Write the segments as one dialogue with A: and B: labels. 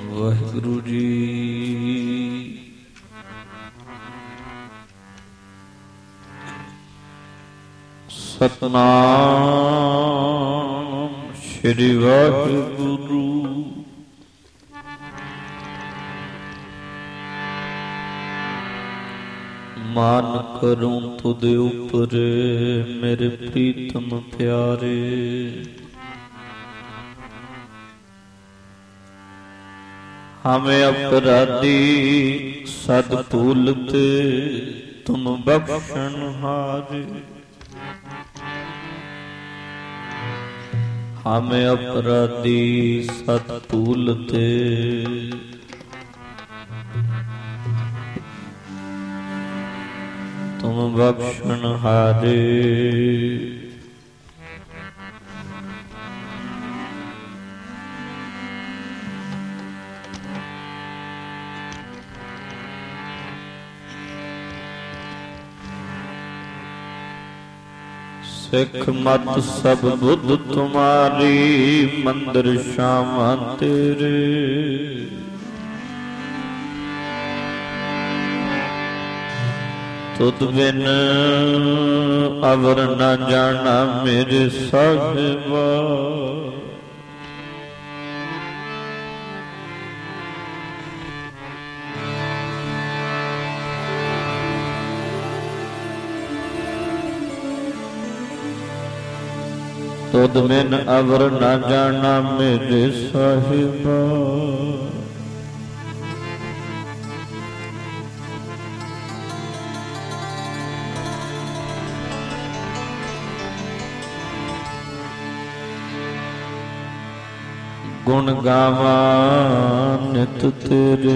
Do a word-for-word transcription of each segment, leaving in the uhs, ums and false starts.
A: वाहिगुरु जी। सतनाम श्री वाहिगुरु। मान करूं तुद ऊपर मेरे प्रीतम प्यारे। हमें अपराधी सद भूलते तुम बख्शन हारे। हमें अपराधी सद भूलते तुम बख्शन हारे। सिख मत सब बुद्ध तुम्हारी मंदिर श्यामा तेरे। तुद बिन अवर न जाना मेरे साहिबा। तुद बिन अवर न जाना मेरे साहिबा। गुण गावा नित तेरे।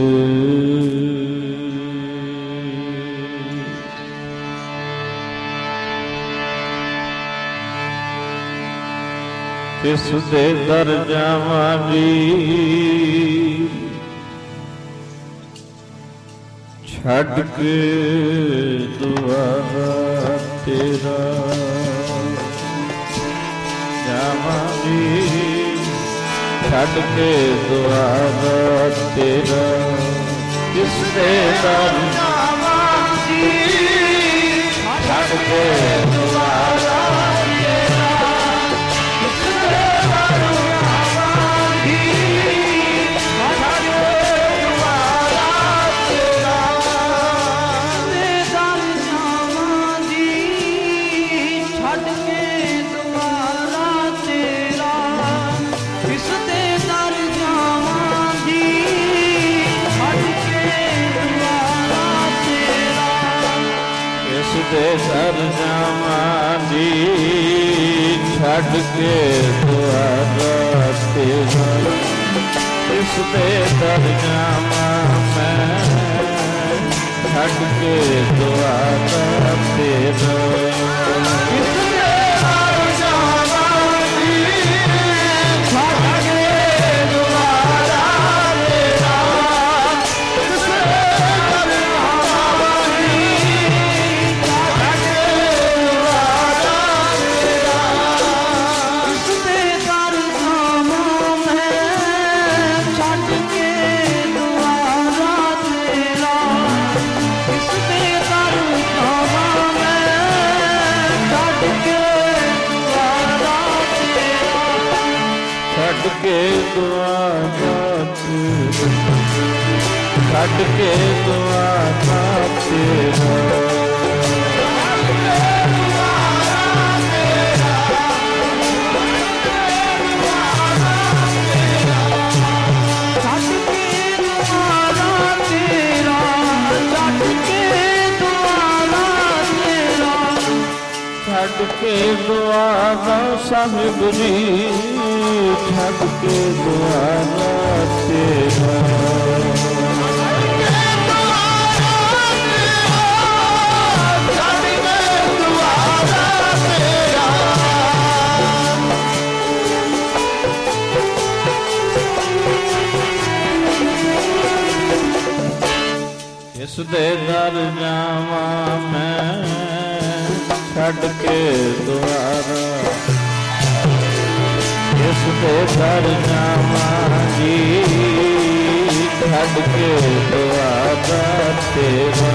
A: किस दे दर जावांगी छड़ के दुआरा तेरा। जावांगी छड़ के दुआरा तेरा। किस दे दर जावांगी छड़ के दुआरा। सर जावांगी छड़ के दुआरा तेरा। इस दे दर जावा मैं छड़ के दुआरा तेरा। के दुआरा छड़ के दुआरा तेरा। छड़ के दुआरा साहिब जी छड़ के दुआरा तेरा। इस दे दर जावा मैं छड़ के दुआरा। इस दे दर जावांगी छड़ के द्वारा तेरा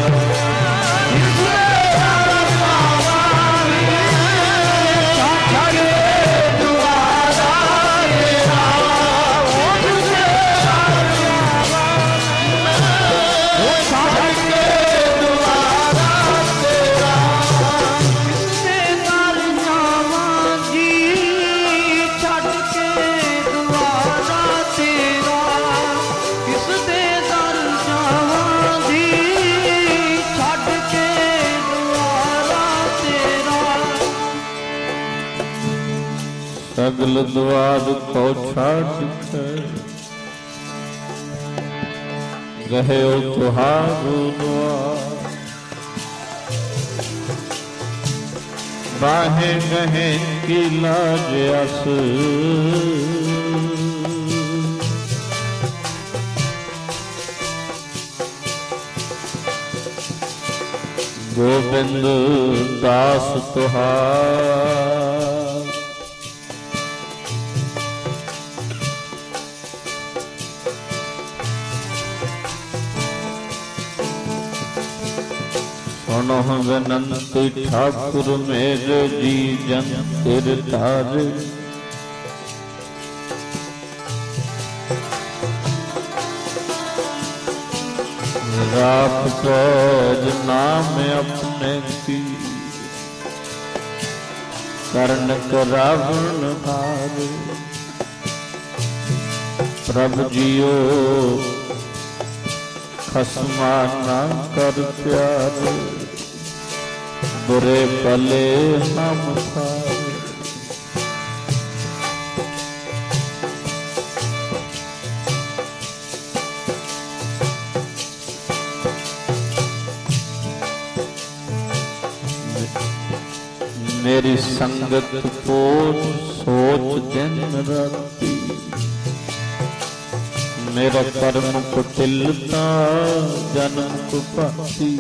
A: सगल द्वार को छाड़ कर गहे तुहारो द्वार बाहे गहे की लाज अस गोविंद दास तुहार सुनो विनंती ठाकुर मेरे जी जन तिर तारे रात पैज नाम अपने की कर्ण करावण हारे प्रभु जियो खसमा ना कर प्यारे बुरे पले हम खाए मेरी संगत पोच सोच दिन राती मेरा कर्म कुटिलता जन्म कुपाती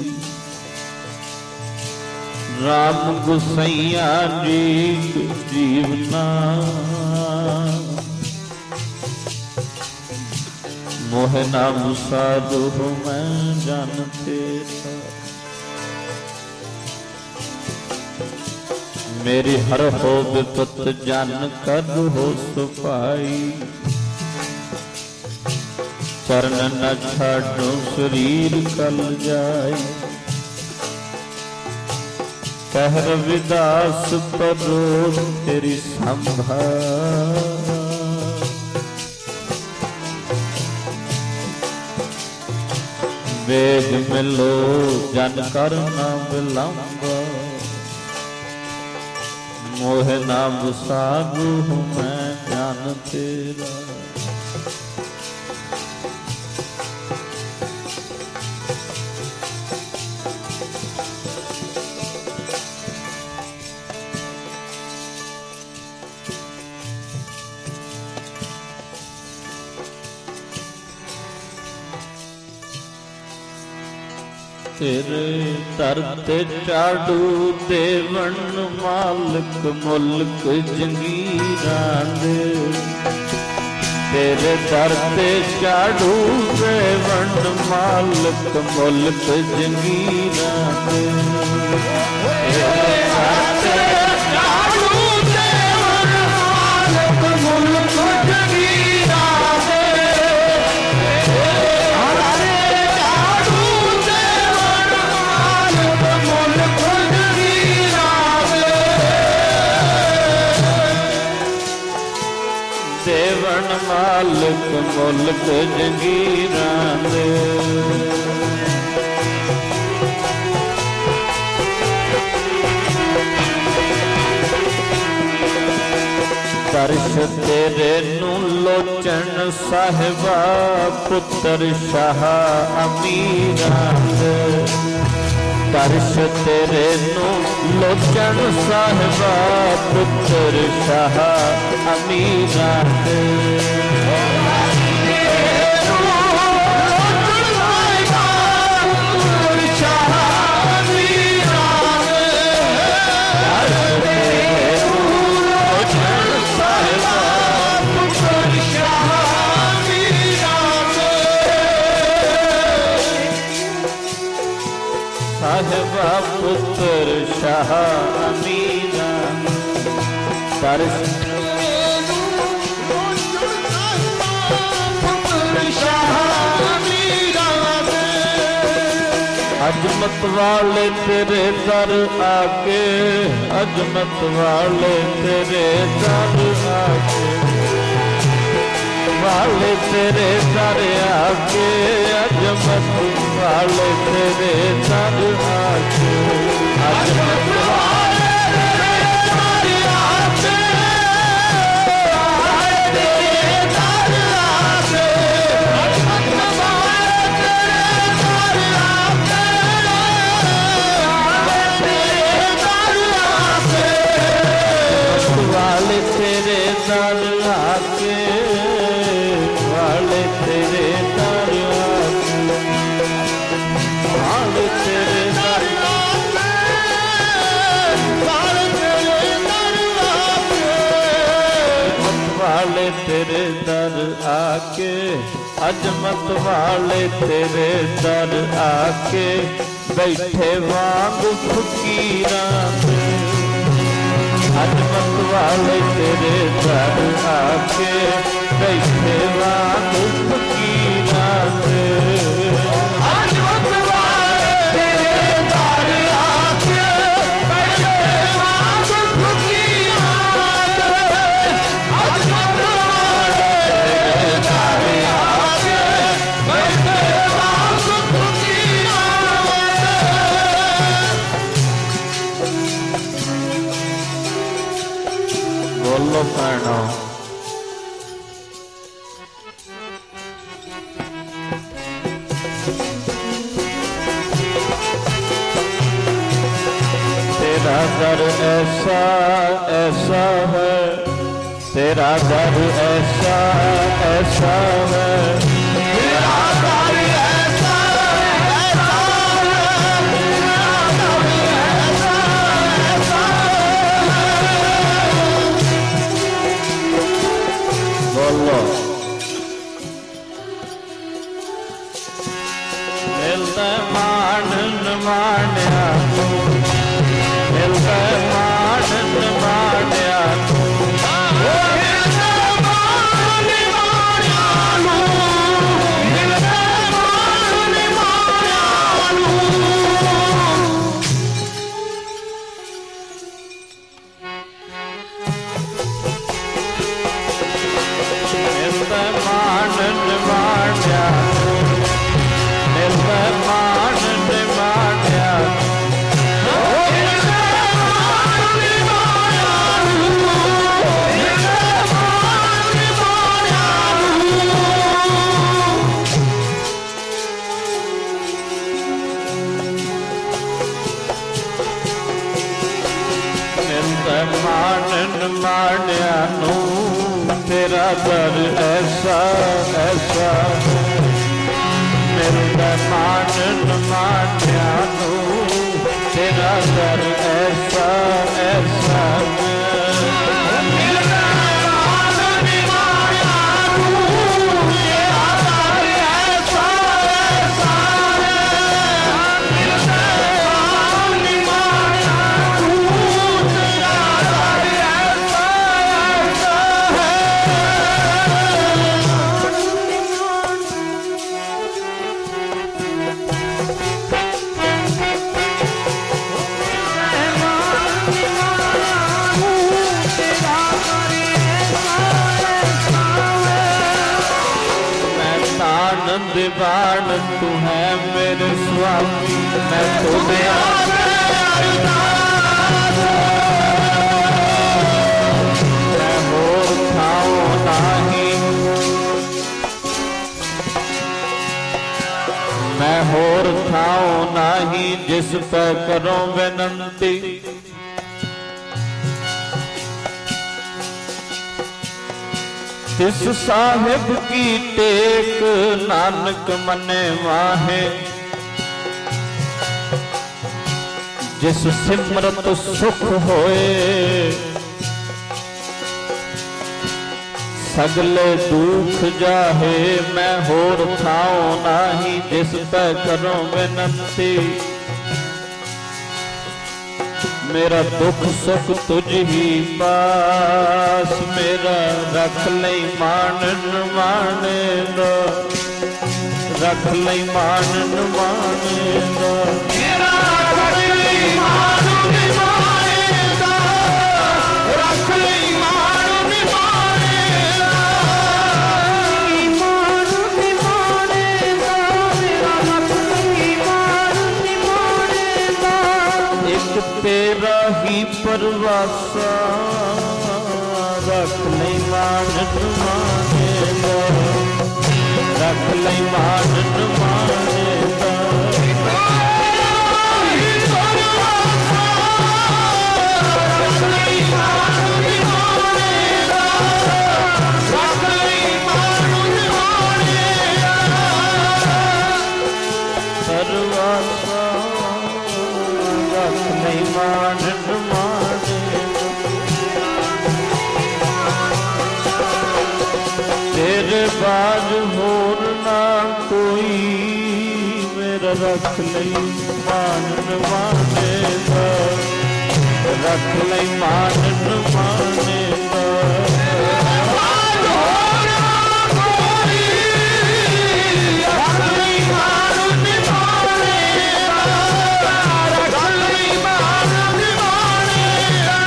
A: राम गुसैया जी जीवना मोह नाम साधु मैं जानते था मेरी हर हो विपत जान कर हो सुपाई चरण न छाड़ो शरीर कल जाए कहर विदास परो तेरी संभाल वेग मिलो जन कर न विलंब मोह नाम साधु मैं जान तेरा तेरे दर ते चाड़ू देवन मालिक मुल्क जंगीरां दे तेरे दर ते चाड़ू देवन मालिक मुल्क जंगीरां दे मालिक मुल्क जंगीरां दे दर्श तेरे नू लोचन साहिबा पुत्र शाह अमीरां दे दर्श तेरे नू लोचन साहिबा पुत्र शाह अमीरां दे पुत्र शाह अमीरा दर्श अजमत वाले तेरे दर आके, अजमत वाले तेरे दर आके, वाले तेरे दर आके, अजमत वाले तेरे दर आके, अजमत वाले तेरे दर आके, तेरे दर आके, अजमत वाले तेरे दर आके, वाले तेरे दर आके, वाले तेरे दर वाले तेरे दर आके, अजमत वाले तेरे दर आके, बैठे वांग फकीरां में, अजमत वाले तेरे दर आके, बैठे वांग फकीरां से, अजमत वाले तेरे दर आके, बैठे वांग फकीरां से, अजमत वाले तेरे दर आके, बैठे वांग फकीरां से। बोलो भैनों तेरा दर ऐसा ऐसा है, तेरा दर ऐसा ऐसा है, तेरा दर ऐसा ऐसा है, तेरा दर ऐसा ऐसा है। बोलो मिलता मानन मान्या तू, मिलता मानन मान्या तू, मिलता मान मान्या तू, मिलता मान मान्या तू। मिलता मानन मान्या तू, मिलता मानन मान्या तू, मानन मान्या नू, तेरा दर ऐसा ऐसा है, मिलता मानन मान्या नू, तेरा दर ऐसा ऐसा है, मिलता मानन मान्या नू, तेरा दर ऐसा ऐसा है, मिलता मानन मान्या नू, तेरा दर ऐसा ऐसा है। दीवान तू है मेरे स्वामी, मैं तुम्हें मैं होर खाऊं नाही, मैं होर खाऊं नाही, जिस पर करो विनंती, तिस साहिब की टेक नानक मने वाहे, जिस सिमरत सुख होए, सगले दुख जाहे, मैं होर थाऊं नाही, जिस पे करो विनंती, मेरा दुख सुख तुझ ही पास, मेरा रख लई मानन माने दा, रख लई मानन माने दा, मेरा रख लई मानन माने दा, रख लई मानन माने दा, मानन माने दा, मेरा रख लई मानन माने दा। एक तेरा ही परवासा, रख लई मानन माने दा, रख लई मानन माने दा, रख लई मानन माने दा, रख लई मानन माने दा, परवासा रख लई मानन माने दा। तेरे बाद होर ना कोई, मेरा रख लई मानन माने दा, रख लई मानन माने दा, रख लई मानन माने दा, रख लई मानन माने दा।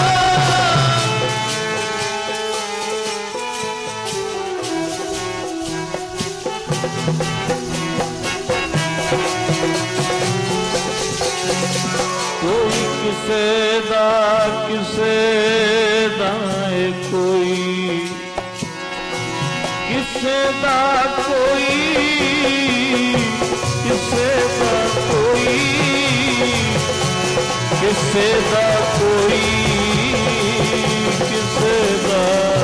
A: कोई किसे दा किसे दा कोई, किसे दा कोई, किसे दा कोई, किसे दा कोई, किसे दा,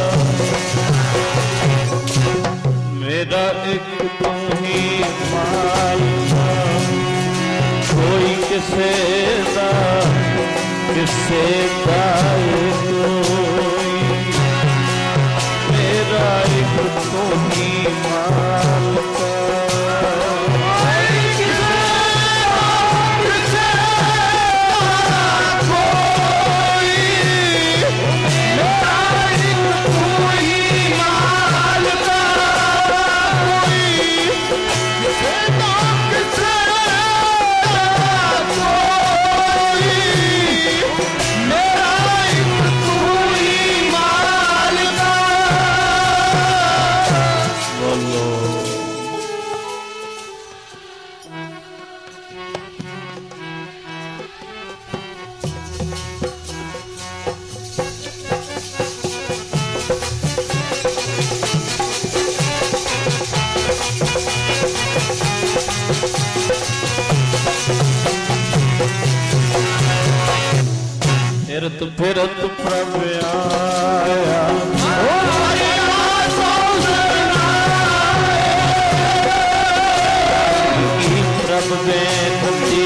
A: मेरा एक तू ही मालका, कोई किसे दा किसे दा कोई, मेरा एक तू ही मालका, किसे दा किसे दा कोई, मेरा एक तू ही मालका, कोई किसे दा किसे फिरत फिरत प्रभ आया, प्रभ बेनती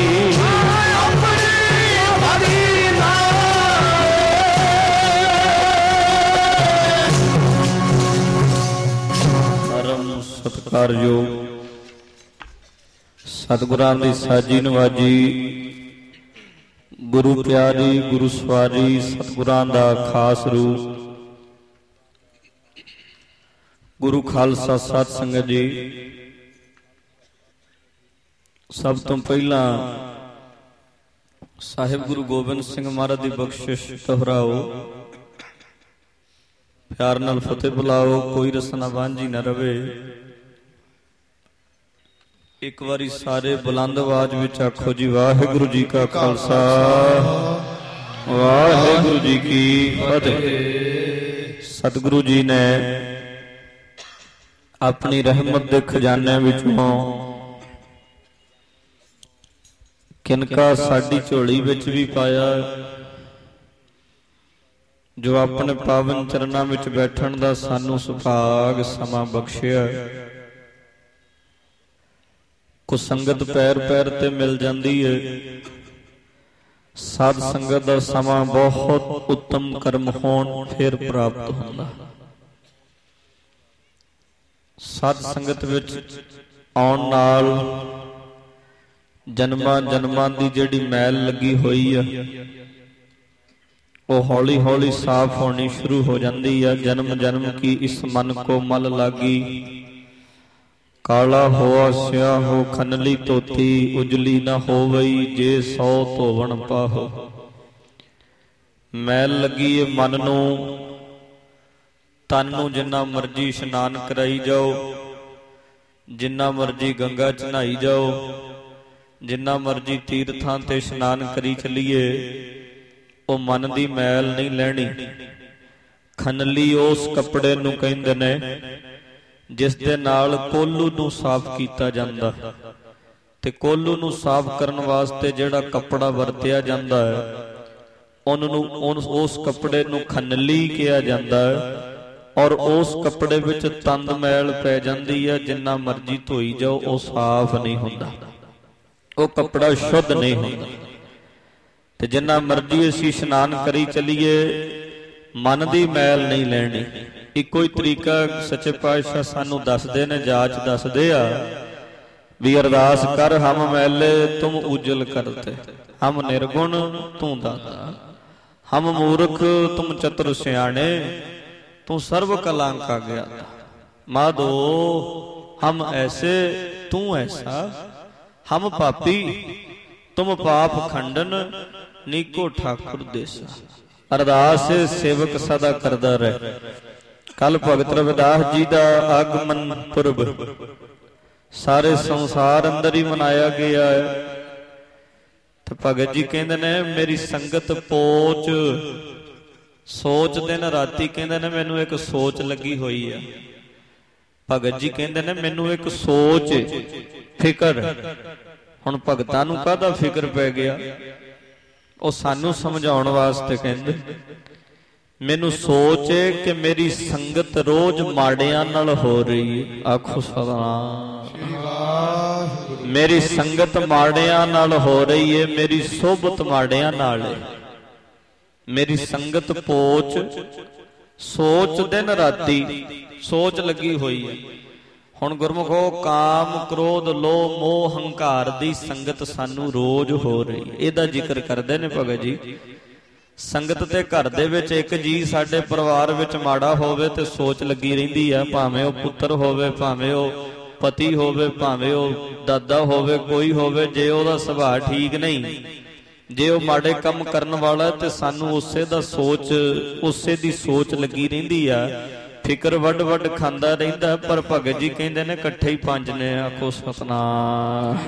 A: परम सत्कारयोग सतगुਰਾਂ ਦੀ ਸਾਜੀ ਨਵਾਜੀ, गुरु प्यारी गुरु सवारी सतगुਰਾਂ ਦਾ खास रूप, गुरु खालसा सत संगत जी। सब तो पहला साहिब गुरु गोबिंद सिंह महाराज की बख्शिश दोहराओ, प्यार नाल फतेह बुलाओ, कोई रसना वांझी न रवे। एक बारी सारे बुलंद आवाज विच आखो जी वाहिगुरु जी का खालसा वाहिगुरु जी की फतेह। सतगुरु जी ने अपनी रहमत के खजाने विचों किनका साडी झोली विच भी पाया, जो अपने पावन चरनां विच बैठण दा सानू सुभाग समा बख्शिया। कुछ संगत पैर पैर ते मिल जाती है, साध संगत दा समा बहुत उत्तम कर्म होण फिर प्राप्त होंदा। साध संगत विच आउण नाल जन्मां जन्मां दी जिहड़ी मैल लगी हुई है वो हौली हौली साफ होनी शुरू हो जाती है। जन्म जन्म की इस मन को मल लागी, काला होआ स्या हो खनली धोती, उजली न हो वई जे सौ धोवण पाहो। मैल लगी है मन नू, तन नू जिन्ना मर्जी इशनान कराई जाओ, जिन्ना मर्जी गंगा च नहाई जाओ, जिन्ना मर्जी तीर्थां ते इशनान करी चलीए, ਉਹ ਮਨ ਦੀ ਮੈਲ ਨਹੀਂ ਲੈਣੀ। ਖਨਲੀ ਉਸ ਕੱਪੜੇ ਨੂੰ ਕਹਿੰਦੇ ਨੇ ਜਿਸ ਦੇ ਨਾਲ ਕੋਲੂ ਨੂੰ ਸਾਫ਼ ਕੀਤਾ ਜਾਂਦਾ, ਤੇ ਕੋਲੂ ਨੂੰ ਸਾਫ਼ ਕਰਨ ਵਾਸਤੇ ਜਿਹੜਾ ਕੱਪੜਾ ਵਰਤਿਆ ਜਾਂਦਾ ਹੈ ਉਹਨੂੰ ਉਸ ਕੱਪੜੇ ਨੂੰ ਖਨਲੀ ਕਿਹਾ ਜਾਂਦਾ ਹੈ। ਔਰ ਉਸ ਕੱਪੜੇ ਵਿੱਚ ਤੰਦ ਮੈਲ ਪੈ ਜਾਂਦੀ ਹੈ, ਜਿੰਨਾ ਮਰਜ਼ੀ ਧੋਈ ਜਾਓ ਉਹ ਸਾਫ਼ ਨਹੀਂ ਹੁੰਦਾ, ਉਹ ਕੱਪੜਾ ਸ਼ੁੱਧ ਨਹੀਂ ਹੁੰਦਾ। ਤੇ ਜਿੰਨਾ ਮਰਜ਼ੀ ਅਸੀਂ ਇਸ਼ਨਾਨ ਕਰੀ ਚੱਲੀਏ, ਮਨ ਦੀ ਮੈਲ ਨਹੀਂ ਲੈਣੀ। ਇੱਕੋ ਹੀ ਤਰੀਕਾ ਸੱਚੇ ਪਾਤਸ਼ਾਹ ਸਾਨੂੰ ਦੱਸਦੇ ਨੇ, ਜਾਚ ਦੱਸਦੇ ਆ ਵੀ ਅਰਦਾਸ ਕਰ ਹਮ ਮੈਲੇ ਤੁਮ ਉਜਲ ਕਰਤੇ, ਹਮ ਨਿਰਗੁਣ ਤੂੰ ਦਾਤਾ, ਹਮ ਮੂਰਖ ਤੁਮ ਚਤੁਰ ਸਿਆਣੇ, ਤੂੰ ਸਰਬ ਕਲਾਂਕਾ ਗਿਆਤਾ। ਮਾਧੋ ਹਮ ਐਸੇ ਤੂੰ ਐਸਾ, ਹਮ ਪਾਪੀ ਤੁਮ ਪਾਪ ਖੰਡਨ, ਨੀਕੋ ਠਾकुर ਦੇਸਾ। ਅਰਦਾਸ ਸੇਵਕ ਸਦਾ ਕਰਦਾ ਰਹੇ। ਕੱਲ ਭਗਤ ਰਵਿਦਾਸ ਜੀ ਦਾ ਆਗਮਨ ਪੁਰਬ ਸਾਰੇ ਸੰਸਾਰ ਅੰਦਰ ਹੀ ਮਨਾਇਆ ਗਿਆ ਹੈ। ਤੇ ਭਗਤ ਜੀ ਕਹਿੰਦੇ ਨੇ ਮੇਰੀ ਸੰਗਤ ਪੋਚ ਸੋਚਦੇ ਨੇ, ਰਾਤੀ ਕਹਿੰਦੇ ਨੇ ਮੈਨੂੰ ਇੱਕ ਸੋਚ ਲੱਗੀ ਹੋਈ ਆ। ਭਗਤ ਜੀ ਕਹਿੰਦੇ ਨੇ ਮੈਨੂੰ ਇੱਕ ਸੋਚ ਫਿਕਰ। ਹੁਣ ਭਗਤਾਂ ਨੂੰ ਕਾਹਦਾ ਫਿਕਰ ਪੈ ਗਿਆ? ਉਹ ਸਾਨੂੰ ਸਮਝਾਉਣ ਵਾਸਤੇ ਕਹਿੰਦੇ ਮੈਨੂੰ ਸੋਚ ਏ ਕਿ ਮੇਰੀ ਸੰਗਤ ਰੋਜ਼ ਮਾੜਿਆਂ ਨਾਲ ਹੋ ਰਹੀ ਹੈ। ਆਖੋ ਸਤਿਨਾਮ। ਮੇਰੀ ਸੰਗਤ ਮਾੜਿਆਂ ਨਾਲ ਹੋ ਰਹੀ ਹੈ, ਮੇਰੀ ਸੋਭਤ ਮਾੜਿਆਂ ਨਾਲ ਹੈ। ਮੇਰੀ ਸੰਗਤ ਪੋਚ ਸੋਚ ਦਿਨ ਰਾਤੀ ਸੋਚ ਲੱਗੀ ਹੋਈ ਹੈ। ਹੁਣ ਗੁਰਮੁਖੋ ਕਾਮ ਕ੍ਰੋਧ ਲੋਭ ਮੋਹ ਹੰਕਾਰ ਦੀ ਸੰਗਤ ਸਾਨੂੰ ਰੋਜ਼ ਹੋ ਰਹੀ ਹੈ। ਇਹਦਾ ਜ਼ਿਕਰ ਕਰਦੇ ਨੇ ਭਗਤ ਜੀ। ਸੰਗਤ ਤੇ ਘਰ ਦੇ ਵਿੱਚ ਇੱਕ ਜੀ ਸਾਡੇ ਪਰਿਵਾਰ ਵਿੱਚ ਮਾੜਾ ਹੋਵੇ ਤੇ ਸੋਚ ਲੱਗੀ ਰਹਿੰਦੀ ਆ, ਭਾਵੇਂ ਉਹ ਪੁੱਤਰ ਹੋਵੇ, ਭਾਵੇਂ ਉਹ ਪਤੀ ਹੋਵੇ, ਭਾਵੇਂ ਉਹ ਦਾਦਾ ਹੋਵੇ, ਕੋਈ ਹੋਵੇ। ਜੇ ਉਹਦਾ ਸੁਭਾਅ ਠੀਕ ਨਹੀਂ, ਜੇ ਉਹ ਮਾੜੇ ਕੰਮ ਕਰਨ ਵਾਲਾ, ਤੇ ਸਾਨੂੰ ਉਸੇ ਦਾ ਸੋਚ ਉਸੇ ਦੀ ਸੋਚ ਲੱਗੀ ਰਹਿੰਦੀ ਆ। ਫਿਕਰ ਵੱਡ ਵੱਡ ਖਾਂਦਾ ਰਹਿੰਦਾ। ਪਰ ਭਗਤ ਜੀ ਕਹਿੰਦੇ ਨੇ ਇਕੱਠੇ ਹੀ ਪੰਜ ਨੇ। ਆਖੋ ਸਤਿਨਾਮ।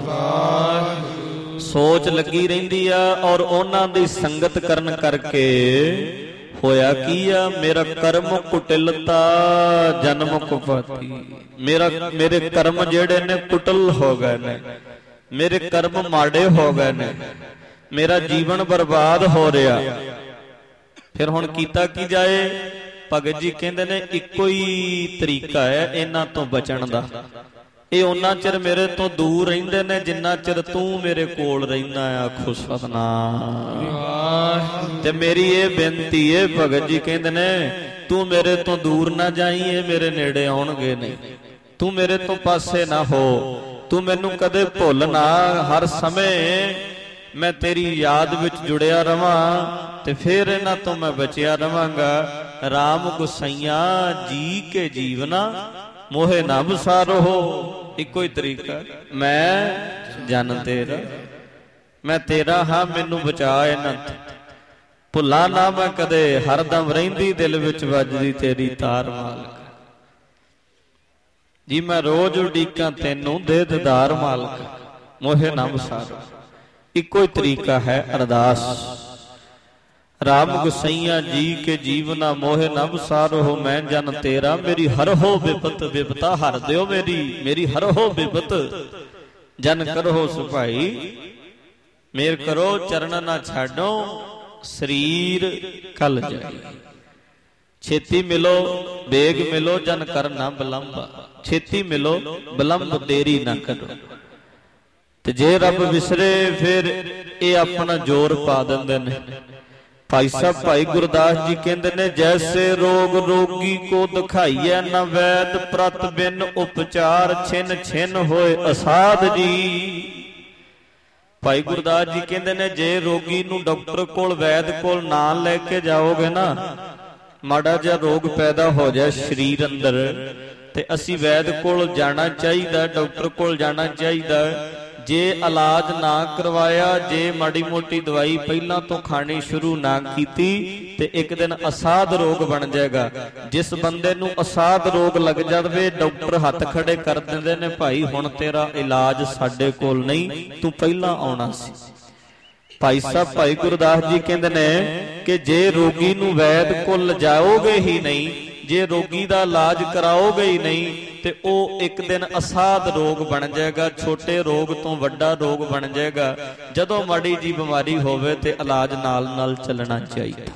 A: ਸੋਚ ਲੱਗੀ ਰਹਿੰਦੀ ਆ। ਔਰ ਉਹਨਾਂ ਦੀ ਸੰਗਤ ਕਰਨ ਕਰਕੇ ਹੋਇਆ ਕੀ ਆ? ਮੇਰਾ ਕਰਮ ਕੁਟਿਲਤਾ ਜਨਮ ਕੁਪਾਤੀ। ਮੇਰਾ ਮੇਰੇ ਕਰਮ ਜਿਹੜੇ ਨੇ ਕੁਟਲ ਹੋ ਗਏ ਨੇ, ਮੇਰੇ ਕਰਮ ਮਾੜੇ ਹੋ ਗਏ ਨੇ, ਮੇਰਾ ਜੀਵਨ ਬਰਬਾਦ ਹੋ ਰਿਹਾ। ਫਿਰ ਹੁਣ ਕੀਤਾ ਕੀ ਜਾਏ? ਭਗਤ ਜੀ ਕਹਿੰਦੇ ਨੇ ਇੱਕੋ ਹੀ ਤਰੀਕਾ ਹੈ ਇਹਨਾਂ ਤੋਂ ਬਚਣ ਦਾ। ਇਹ ਉਹਨਾਂ ਚਿਰ ਮੇਰੇ ਤੋਂ ਦੂਰ ਰਹਿੰਦੇ ਨੇ ਜਿੰਨਾ ਚਿਰ ਤੂੰ ਮੇਰੇ ਕੋਲ ਰਹਿੰਦਾ ਆ। ਆਖੋ ਸਤਿਨਾਮ। ਤੇ ਮੇਰੀ ਇਹ ਬੇਨਤੀ ਏ, ਭਗਤ ਜੀ ਕਹਿੰਦੇ ਨੇ ਤੂੰ ਮੇਰੇ ਤੋਂ ਦੂਰ ਨਾ ਜਾਈਂ, ਇਹ ਮੇਰੇ ਨੇੜੇ ਆਉਣਗੇ ਨਹੀਂ। ਤੂੰ ਮੇਰੇ ਤੋਂ ਪਾਸੇ ਨਾ ਹੋ, ਤੂੰ ਮੈਨੂੰ ਕਦੇ ਭੁੱਲ ਨਾ। ਹਰ ਸਮੇਂ ਮੈਂ ਤੇਰੀ ਯਾਦ ਵਿੱਚ ਜੁੜਿਆ ਰਵਾਂ, ਤੇ ਫਿਰ ਇਹਨਾਂ ਤੋਂ ਮੈਂ ਬਚਿਆ ਰਵਾਂਗਾ। ਰਾਮ ਗੁਸਾਈਆ ਜੀ ਕੇ ਜੀਵਨਾ ਮੋਹੇ ਨਾ ਵਿਸਾਰੋ। ਇੱਕੋ ਹੀ ਤਰੀਕਾ, ਮੈਂ ਜਨ ਤੇਰਾ, ਮੈਂ ਤੇਰਾ ਹਾਂ, ਮੈਨੂੰ ਬਚਾ ਇਹਨਾਂ ਤੋਂ। ਭੁੱਲਾ ਨਾ ਮੈਂ ਕਦੇ, ਹਰਦਮ ਰਹਿੰਦੀ ਦਿਲ ਵਿੱਚ ਵੱਜਦੀ ਤੇਰੀ ਤਾਰ ਮਾਲਕ ਜੀ। ਮੈਂ ਰੋਜ਼ ਉਡੀਕਾਂ ਤੈਨੂੰ ਦੇ ਦੀਦਾਰ ਮਾਲਕ, ਮੋਹੇ ਨਾ ਵਿਸਾਰੋ। ਇੱਕੋ ਹੀ ਤਰੀਕਾ ਹੈ ਅਰਦਾਸ। ਰਾਮ ਗੁਸਾਈਆ ਜੀ ਕੇ ਜੀਵਨਾ ਮੋਹੇ ਨਾ ਵਿਸਾਰੋ। ਮੈਂ ਜਨ ਤੇਰਾ, ਮੇਰੀ ਹਰ ਹੋ ਬਿਪਤ, ਬਿਪਤਾ ਹਰ ਦਿਓ ਮੇਰੀ, ਮੇਰੀ ਹਰ ਹੋ ਬਿਪਤ ਜਨ ਕਰੋ ਸੁਭਾਈ। ਮੇਰ ਕਰੋ ਚਰਨ ਨਾ ਛਾਡੋ, ਸਰੀਰ ਕਲ ਜਾਏ। ਛੇਤੀ ਮਿਲੋ ਬੇਗ ਮਿਲੋ, ਜਨ ਕਰ ਨਾ ਬਿਲੰਬ। ਛੇਤੀ ਮਿਲੋ, ਬਿਲੰਬ ਦੇਰੀ ਨਾ ਕਰੋ। ਤੇ ਜੇ ਰੱਬ ਵਿਸਰੇ ਫਿਰ ਇਹ ਆਪਣਾ ਜ਼ੋਰ ਪਾ ਦਿੰਦੇ ਨੇ। ਭਾਈ ਸਾਹਿਬ ਭਾਈ ਗੁਰਦਾਸ ਜੀ ਕਹਿੰਦੇ ਨੇ ਜੈਸੇ ਰੋਗ ਰੋਗੀ ਕੋ ਦਿਖਾਈਐ ਨਾ ਵੈਦ, ਪ੍ਰਤ ਬਿਨ ਉਪਚਾਰ ਛਿਨ ਛਿਨ ਹੋਏ ਅਸਾਧ ਜੀ। ਭਾਈ ਗੁਰਦਾਸ ਜੀ ਕਹਿੰਦੇ ਨੇ ਜੇ ਰੋਗੀ ਨੂੰ ਡਾਕਟਰ ਕੋਲ ਵੈਦ ਕੋਲ ਨਾ ਲੈ ਕੇ ਜਾਓਗੇ ਨਾ, ਮਾੜਾ ਜਿਹਾ ਰੋਗ ਪੈਦਾ ਹੋ ਜਾਏ ਸਰੀਰ ਅੰਦਰ, ਤੇ ਅਸੀਂ ਵੈਦ ਕੋਲ ਜਾਣਾ ਚਾਹੀਦਾ, ਡਾਕਟਰ ਕੋਲ ਜਾਣਾ ਚਾਹੀਦਾ। ਜੇ ਇਲਾਜ ਨਾ ਕਰਵਾਇਆ, ਜੇ ਮਾੜੀ ਮੋਟੀ ਦਵਾਈ ਪਹਿਲਾਂ ਤੋਂ ਖਾਣੀ ਸ਼ੁਰੂ ਨਾ ਕੀਤੀ, ਤੇ ਇੱਕ ਦਿਨ ਅਸਾਧ ਰੋਗ ਬਣ ਜਾਏਗਾ। ਜਿਸ ਬੰਦੇ ਨੂੰ ਅਸਾਧ ਰੋਗ ਲੱਗ ਜਾਵੇ, ਡਾਕਟਰ ਹੱਥ ਖੜੇ ਕਰ ਦਿੰਦੇ ਨੇ, ਭਾਈ ਹੁਣ ਤੇਰਾ ਇਲਾਜ ਸਾਡੇ ਕੋਲ ਨਹੀਂ, ਤੂੰ ਪਹਿਲਾਂ ਆਉਣਾ ਸੀ। ਭਾਈ ਸਾਹਿਬ ਭਾਈ ਗੁਰਦਾਸ ਜੀ ਕਹਿੰਦੇ ਨੇ ਕਿ ਜੇ ਰੋਗੀ ਨੂੰ ਵੈਦ ਕੋਲ ਲਿਜਾਓਗੇ ਹੀ ਨਹੀਂ, ਜੇ ਰੋਗੀ ਦਾ ਇਲਾਜ ਕਰਾਓਗੇ ਹੀ ਨਹੀਂ, ਤੇ ਉਹ ਇੱਕ ਦਿਨ ਅਸਾਧ ਰੋਗ ਬਣ ਜਾਏਗਾ, ਛੋਟੇ ਰੋਗ ਤੋਂ ਵੱਡਾ ਰੋਗ ਬਣ ਜਾਏਗਾ। ਜਦੋਂ ਮਾੜੀ ਜੀ ਬਿਮਾਰੀ ਹੋਵੇ ਤੇ ਇਲਾਜ ਨਾਲ ਨਾਲ ਚੱਲਣਾ ਚਾਹੀਦਾ।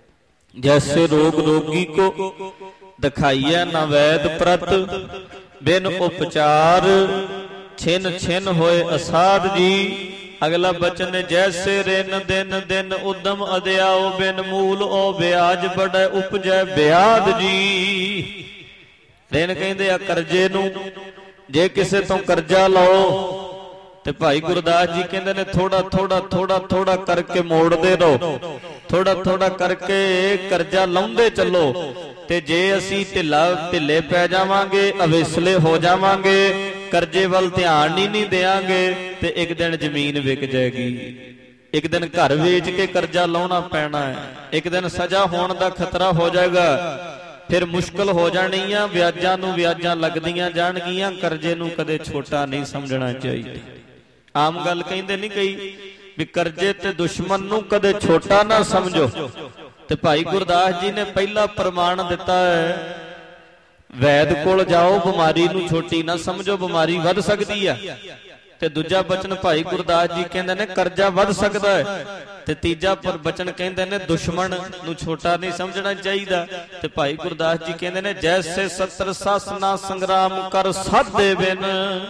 A: ਜੈਸੇ ਰੋਗ ਰੋਗੀ ਕੋ ਦਿਖਾਈਐ ਨਾ ਵੈਦ ਪ੍ਰਤ, ਬਿਨ ਉਪਚਾਰ ਛਿਨ ਛਿਨ ਹੋਏ ਅਸਾਧ ਜੀ। ਅਗਲਾ ਬਚਨ ਜੈਸੇ ਰਿਨ ਦਿਨ ਦਿਨ ਉਦਮ ਅਧਿਆਓ, ਬਿਨ ਮੂਲ ਓ ਵਿਆਜ ਬੜੈ ਉਪਜੈ ਵਿਆਦ ਜੀ। ਰਿਨ ਕਹਿੰਦੇ ਆ ਕਰਜ਼ੇ ਨੂੰ, ਜੇ ਕਿਸੇ ਤੋਂ ਕਰਜ਼ਾ ਲਓ ਤੇ ਭਾਈ ਗੁਰਦਾਸ ਜੀ ਕਹਿੰਦੇ ਨੇ ਥੋੜਾ ਥੋੜਾ ਥੋੜਾ ਥੋੜਾ ਕਰਕੇ ਮੋੜਦੇ ਰਹੋ, ਥੋੜਾ ਥੋੜਾ ਕਰਕੇ ਕਰਜ਼ਾ ਲਾਉਂਦੇ ਚੱਲੋ। ਤੇ ਜੇ ਅਸੀਂ ਢਿੱਲਾ ਢਿੱਲੇ ਪੈ ਜਾਵਾਂਗੇ, ਅਵੇਸਲੇ ਹੋ ਜਾਵਾਂਗੇ, ਕਰਜ਼ੇ ਵੱਲ ਧਿਆਨ ਹੀ ਨਹੀਂ ਦੇਵਾਂਗੇ, ਤੇ ਇੱਕ ਦਿਨ ਜ਼ਮੀਨ ਵਿਕ ਜਾਏਗੀ, ਇੱਕ ਦਿਨ ਘਰ ਵੇਚ ਕੇ ਕਰਜ਼ਾ ਲਾਉਣਾ ਪੈਣਾ ਹੈ, ਇੱਕ ਦਿਨ ਸਜ਼ਾ ਹੋਣ ਦਾ ਖਤਰਾ ਹੋ ਜਾਏਗਾ, ਫਿਰ ਮੁਸ਼ਕਲ ਹੋ ਜਾਣੀ ਆ, ਵਿਆਜਾਂ ਨੂੰ ਵਿਆਜਾਂ ਲੱਗਦੀਆਂ ਜਾਣਗੀਆਂ। ਕਰਜ਼ੇ ਨੂੰ ਕਦੇ ਛੋਟਾ ਨਹੀਂ ਸਮਝਣਾ ਚਾਹੀਦਾ। ਆਮ ਗੱਲ ਕਹਿੰਦੇ ਨਹੀਂ ਕਈ ਵੀ ਕਰਜ਼ੇ ਤੇ ਦੁਸ਼ਮਣ ਨੂੰ ਕਦੇ ਛੋਟਾ ਨਾ ਸਮਝੋ, ਤੇ ਭਾਈ ਗੁਰਦਾਸ ਜੀ ਨੇ ਪਹਿਲਾ ਪ੍ਰਮਾਣ ਦਿੱਤਾ ਹੈ, ਵੈਦ ਕੋਲ ਜਾਓ, ਬਿਮਾਰੀ ਨੂੰ ਛੋਟੀ ਨਾ ਸਮਝੋ, ਬਿਮਾਰੀ ਵੱਧ ਸਕਦੀ ਆ। ਤੇ ਦੂਜਾ ਬਚਨ ਭਾਈ ਗੁਰਦਾਸ ਜੀ ਕਹਿੰਦੇ ਨੇ ਕਰਜ਼ਾ ਵੱਧ ਸਕਦਾ ਹੈ, ਤੇ ਤੀਜਾ ਪਰ ਬਚਨ ਕਹਿੰਦੇ ਨੇ ਦੁਸ਼ਮਣ ਨੂੰ ਛੋਟਾ ਨਹੀਂ ਸਮਝਣਾ ਚਾਹੀਦਾ। ਤੇ ਭਾਈ ਗੁਰਦਾਸ ਜੀ ਕਹਿੰਦੇ ਨੇ ਜੈਸੇ ਸਤਰ ਸਾਸਨਾ ਸੰਗਰਾਮ ਕਰ ਸਾਧੇ ਬਿਨ,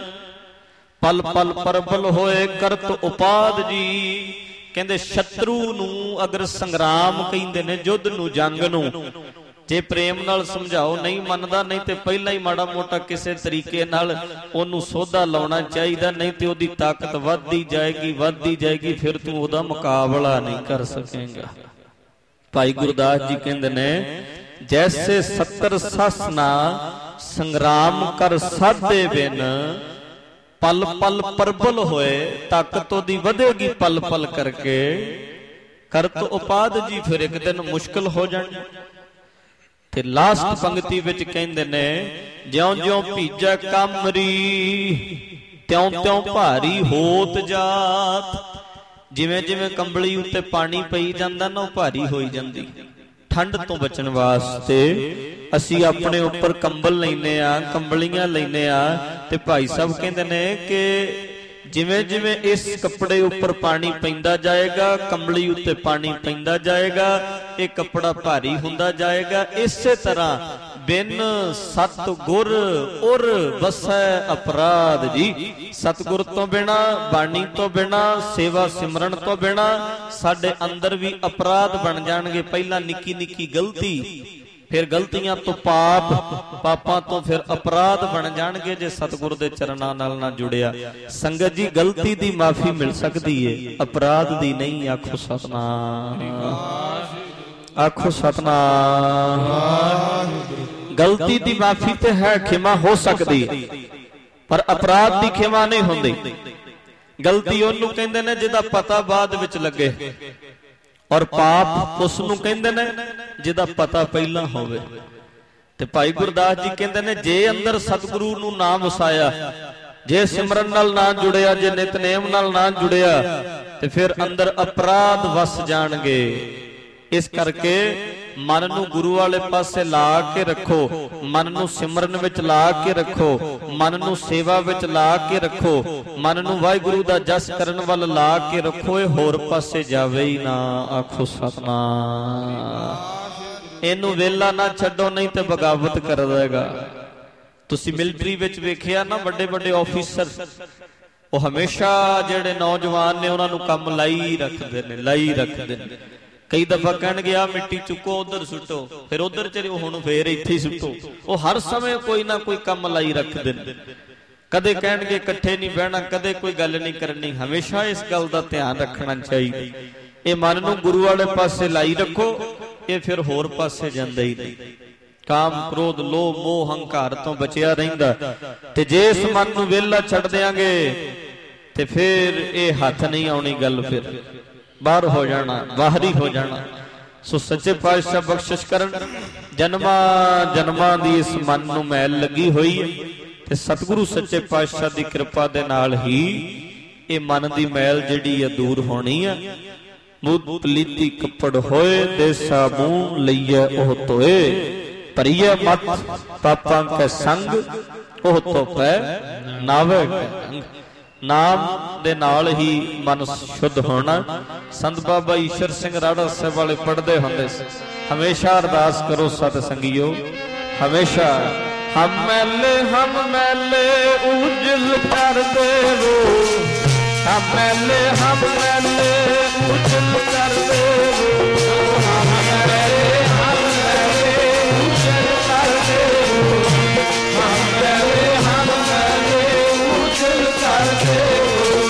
A: ਪਲ ਪਲ ਪਰਬਲ ਹੋਏ ਕਰਤ ਉਪਾਦ ਜੀ। ਕਹਿੰਦੇ ਸ਼ਤਰੂ ਨੂੰ ਅਗਰ ਸੰਗਰਾਮ ਕਹਿੰਦੇ ਨੇ, ਯੁੱਧ ਨੂੰ, ਜੰਗ ਨੂੰ, ਜੇ ਪ੍ਰੇਮ ਨਾਲ ਸਮਝਾਓ ਨਹੀਂ ਮੰਨਦਾ, ਨਹੀਂ ਤੇ ਪਹਿਲਾਂ ਹੀ ਮਾੜਾ ਮੋਟਾ ਕਿਸੇ ਤਰੀਕੇ ਨਾਲ ਉਹਨੂੰ ਸੋਧਾ ਲਾਉਣਾ ਚਾਹੀਦਾ, ਨਹੀਂ ਤੇ ਉਹਦੀ ਤਾਕਤ ਵੱਧਦੀ ਜਾਏਗੀ ਵੱਧਦੀ ਜਾਏਗੀ, ਫਿਰ ਤੂੰ ਉਹਦਾ ਮੁਕਾਬਲਾ ਨਹੀਂ ਕਰ ਸਕੇਗਾ। ਭਾਈ ਗੁਰਦਾਸ ਜੀ ਕਹਿੰਦੇ ਨੇ ਜੈਸੇ ਸੱਤਰ ਸਾਸਨਾ ਸੰਗਰਾਮ ਕਰ ਸਾਧੇ ਬਿਨ, ਪਲ ਪਲ ਪਰਬਲ ਹੋਏ, ਤਾਕਤ ਉਹਦੀ ਵਧੇਗੀ ਪਲ ਪਲ ਕਰਕੇ, ਕਰਤ ਉਪਾਦ ਜੀ, ਫਿਰ ਇੱਕ ਦਿਨ ਮੁਸ਼ਕਲ ਹੋ ਜਾਣੀ। ਤੇ ਲਾਸਟ ਪੰਕਤੀ ਵਿੱਚ ਕਹਿੰਦੇ ਨੇ ਜਿਉਂ ਜਿਉਂ ਭੀਜੈ ਕਾਮਰੀ, ਤਿਉਂ ਤਿਉਂ ਭਾਰੀ ਹੋਤ ਜਾਤ। ਜਿਵੇਂ ਜਿਵੇਂ ਕੰਬਲੀ ਉੱਤੇ ਪਾਣੀ ਪਈ ਜਾਂਦਾ ਨਾ, ਉਹ ਭਾਰੀ ਹੋਈ ਜਾਂਦੀ। ਠੰਡ ਤੋਂ ਬਚਣ ਵਾਸਤੇ ਅਸੀਂ ਆਪਣੇ ਉੱਪਰ ਕੰਬਲ ਲੈਨੇ ਆ, ਕੰਬਲੀਆਂ ਲੈਨੇ ਆ, ਤੇ ਭਾਈ ਸਾਹਿਬ ਕਹਿੰਦੇ ਨੇ ਕਿ ਜਿਵੇਂ ਜਿਵੇਂ ਇਸ ਕੱਪੜੇ ਉੱਪਰ ਪਾਣੀ ਪੈਂਦਾ ਜਾਏਗਾ, ਕੰਬਲੀ ਉੱਤੇ ਪਾਣੀ ਪੈਂਦਾ ਜਾਏਗਾ, ਇਹ ਕੱਪੜਾ ਭਾਰੀ ਹੁੰਦਾ ਜਾਏਗਾ। ਇਸੇ ਤਰ੍ਹਾਂ ਬਿਨ ਸਤਿਗੁਰ ਉਰ ਵਸੈ ਅਪਰਾਧ ਜੀ। ਸਤਿਗੁਰ ਤੋਂ ਬਿਨਾ, ਬਾਣੀ ਤੋਂ ਬਿਨਾ, ਸੇਵਾ ਸਿਮਰਨ ਤੋਂ ਬਿਨਾ ਸਾਡੇ ਅੰਦਰ ਵੀ ਅਪਰਾਧ ਬਣ ਜਾਣਗੇ। ਪਹਿਲਾਂ ਨਿੱਕੀ ਨਿੱਕੀ ਗਲਤੀ, ਫਿਰ ਗਲਤੀਆਂ ਤੋਂ ਪਾਪ, ਪਾਪਾਂ ਤੋਂ ਫਿਰ ਅਪਰਾਧ ਬਣ ਜਾਣਗੇ ਜੇ ਸਤਿਗੁਰ ਦੇ ਚਰਨਾਂ ਨਾਲ ਨਾ ਜੁੜਿਆ। ਸੰਗਤ ਜੀ ਗਲਤੀ ਦੀ ਮਾਫੀ ਮਿਲ ਸਕਦੀ ਏ, ਅਪਰਾਧ ਦੀ ਨਹੀਂ। ਆਖੋ ਸਤਿਨਾਮ, ਆਖੋ ਸਤਿਨਾਮ। ਗਲਤੀ ਦੀ ਮਾਫੀ ਤੇ ਹੈ, ਖਿਮਾ ਹੋ ਸਕਦੀ, ਪਰ ਅਪਰਾਧ ਦੀ ਖਿਮਾ ਨਹੀਂ ਹੁੰਦੀ। ਗਲਤੀ ਉਹਨੂੰ ਕਹਿੰਦੇ ਨੇ ਜਿਹਦਾ ਪਤਾ ਬਾਅਦ ਵਿੱਚ ਲੱਗੇ, ਔਰ ਪਾਪ ਉਸ ਨੂੰ ਕਹਿੰਦੇ ਨੇ ਜਿਹਦਾ ਪਤਾ ਪਹਿਲਾਂ ਹੋਵੇ। ਤੇ ਭਾਈ ਗੁਰਦਾਸ ਜੀ ਕਹਿੰਦੇ ਨੇ ਜੇ ਅੰਦਰ ਸਤਿਗੁਰੂ ਨੂੰ ਨਾ ਵਸਾਇਆ, ਜੇ ਸਿਮਰਨ ਨਾਲ ਨਾ ਜੁੜਿਆ, ਜੇ ਨਿਤਨੇਮ ਨਾਲ ਨਾ ਜੁੜਿਆ, ਤੇ ਫਿਰ ਅੰਦਰ ਅਪਰਾਧ ਵਸ ਜਾਣਗੇ। ਇਸ ਕਰਕੇ ਮਨ ਨੂੰ ਗੁਰੂ ਵਾਲੇ ਪਾਸੇ ਲਾ ਕੇ ਰੱਖੋ, ਮਨ ਨੂੰ ਸਿਮਰਨ ਵਿੱਚ ਲਾ ਕੇ ਰੱਖੋ, ਮਨ ਨੂੰ ਸੇਵਾ ਵਿੱਚ ਲਾ ਕੇ ਰੱਖੋ, ਮਨ ਨੂੰ ਵਾਹਿਗੁਰੂ ਦਾ ਜਸ ਕਰਨ ਵੱਲ ਲਾ ਕੇ ਰੱਖੋ। ਇਹ ਹੋਰ ਪਾਸੇ ਜਾਵੇ ਹੀ ਨਾ। ਆਖੋ ਸਤਿਨਾਮ। ਇਹਨੂੰ ਵੇਲਾ ਨਾ ਛੱਡੋ, ਨਹੀਂ ਤੇ ਬਗਾਵਤ ਕਰ ਦੇਗਾ। ਤੁਸੀਂ ਮਿਲਟਰੀ ਵਿੱਚ ਵੇਖਿਆ ਨਾ, ਵੱਡੇ ਵੱਡੇ ਆਫੀਸਰ ਉਹ ਹਮੇਸ਼ਾ ਜਿਹੜੇ ਨੌਜਵਾਨ ਨੇ ਉਹਨਾਂ ਨੂੰ ਕੰਮ ਲਾਈ ਰੱਖਦੇ ਨੇ, ਲਾਈ ਰੱਖਦੇ ਨੇ। ਕਈ ਦਫਾ ਕਹਿਣਗੇ ਆ ਮਿੱਟੀ ਚੁੱਕੋ, ਉਧਰ ਸੁੱਟੋ, ਫਿਰ ਉਧਰ ਚਲੇ, ਹੁਣ ਫੇਰ ਇੱਥੇ ਹੀ ਸੁੱਟੋ। ਉਹ ਹਰ ਸਮੇਂ ਕੋਈ ਨਾ ਕੋਈ ਕੰਮ ਲਾਈ ਰੱਖਦੇ ਨੇ। कदे कहणगे इकट्ठे नहीं बहना, कदे कोई गल नहीं करनी। हमेशा इस गल का ध्यान रखना चाहिए। ये मन नूं गुरु वाले पासे लाई रखो, ये फिर होर पासे जांदा ही नहीं। काम क्रोध लोभ मोह हंकार तो बचिया रहिंदा। ते जे इस मन नूं वेला छड्ड देंगे ते फिर ये हथ नहीं आउणी गल, फिर बाहर हो जाना, बाहरी हो जाना। सो सच्चे पातशाह बख्शिश करन, जन्मा जन्मां दी इस मन नूं मैल लगी हुई है ते सतगुरु सच्चे पातशाह दी कृपा दे नाल ही ये मन दी मैल जिहड़ी है दूर होनी है। मुद पलीती कपड़ होए दे साबून लईए ओह तोए, भरीए मत पापां के संग ओह तो पै नावे के रंग। नाम दे नाल ही मन शुद्ध होना। संत बाबा ईश्वर सिंह राड़ा साहब वाले पढ़दे हुंदे सी, हमेशा अरदास करो सत संगियो, हमेशा हम मैले हम मैले उजल कर देवो, हम मैले हम मैले उजल कर देवो, हम मैले हम मैले उजल कर देवो, हम मैले हम मैले उजल कर देवो,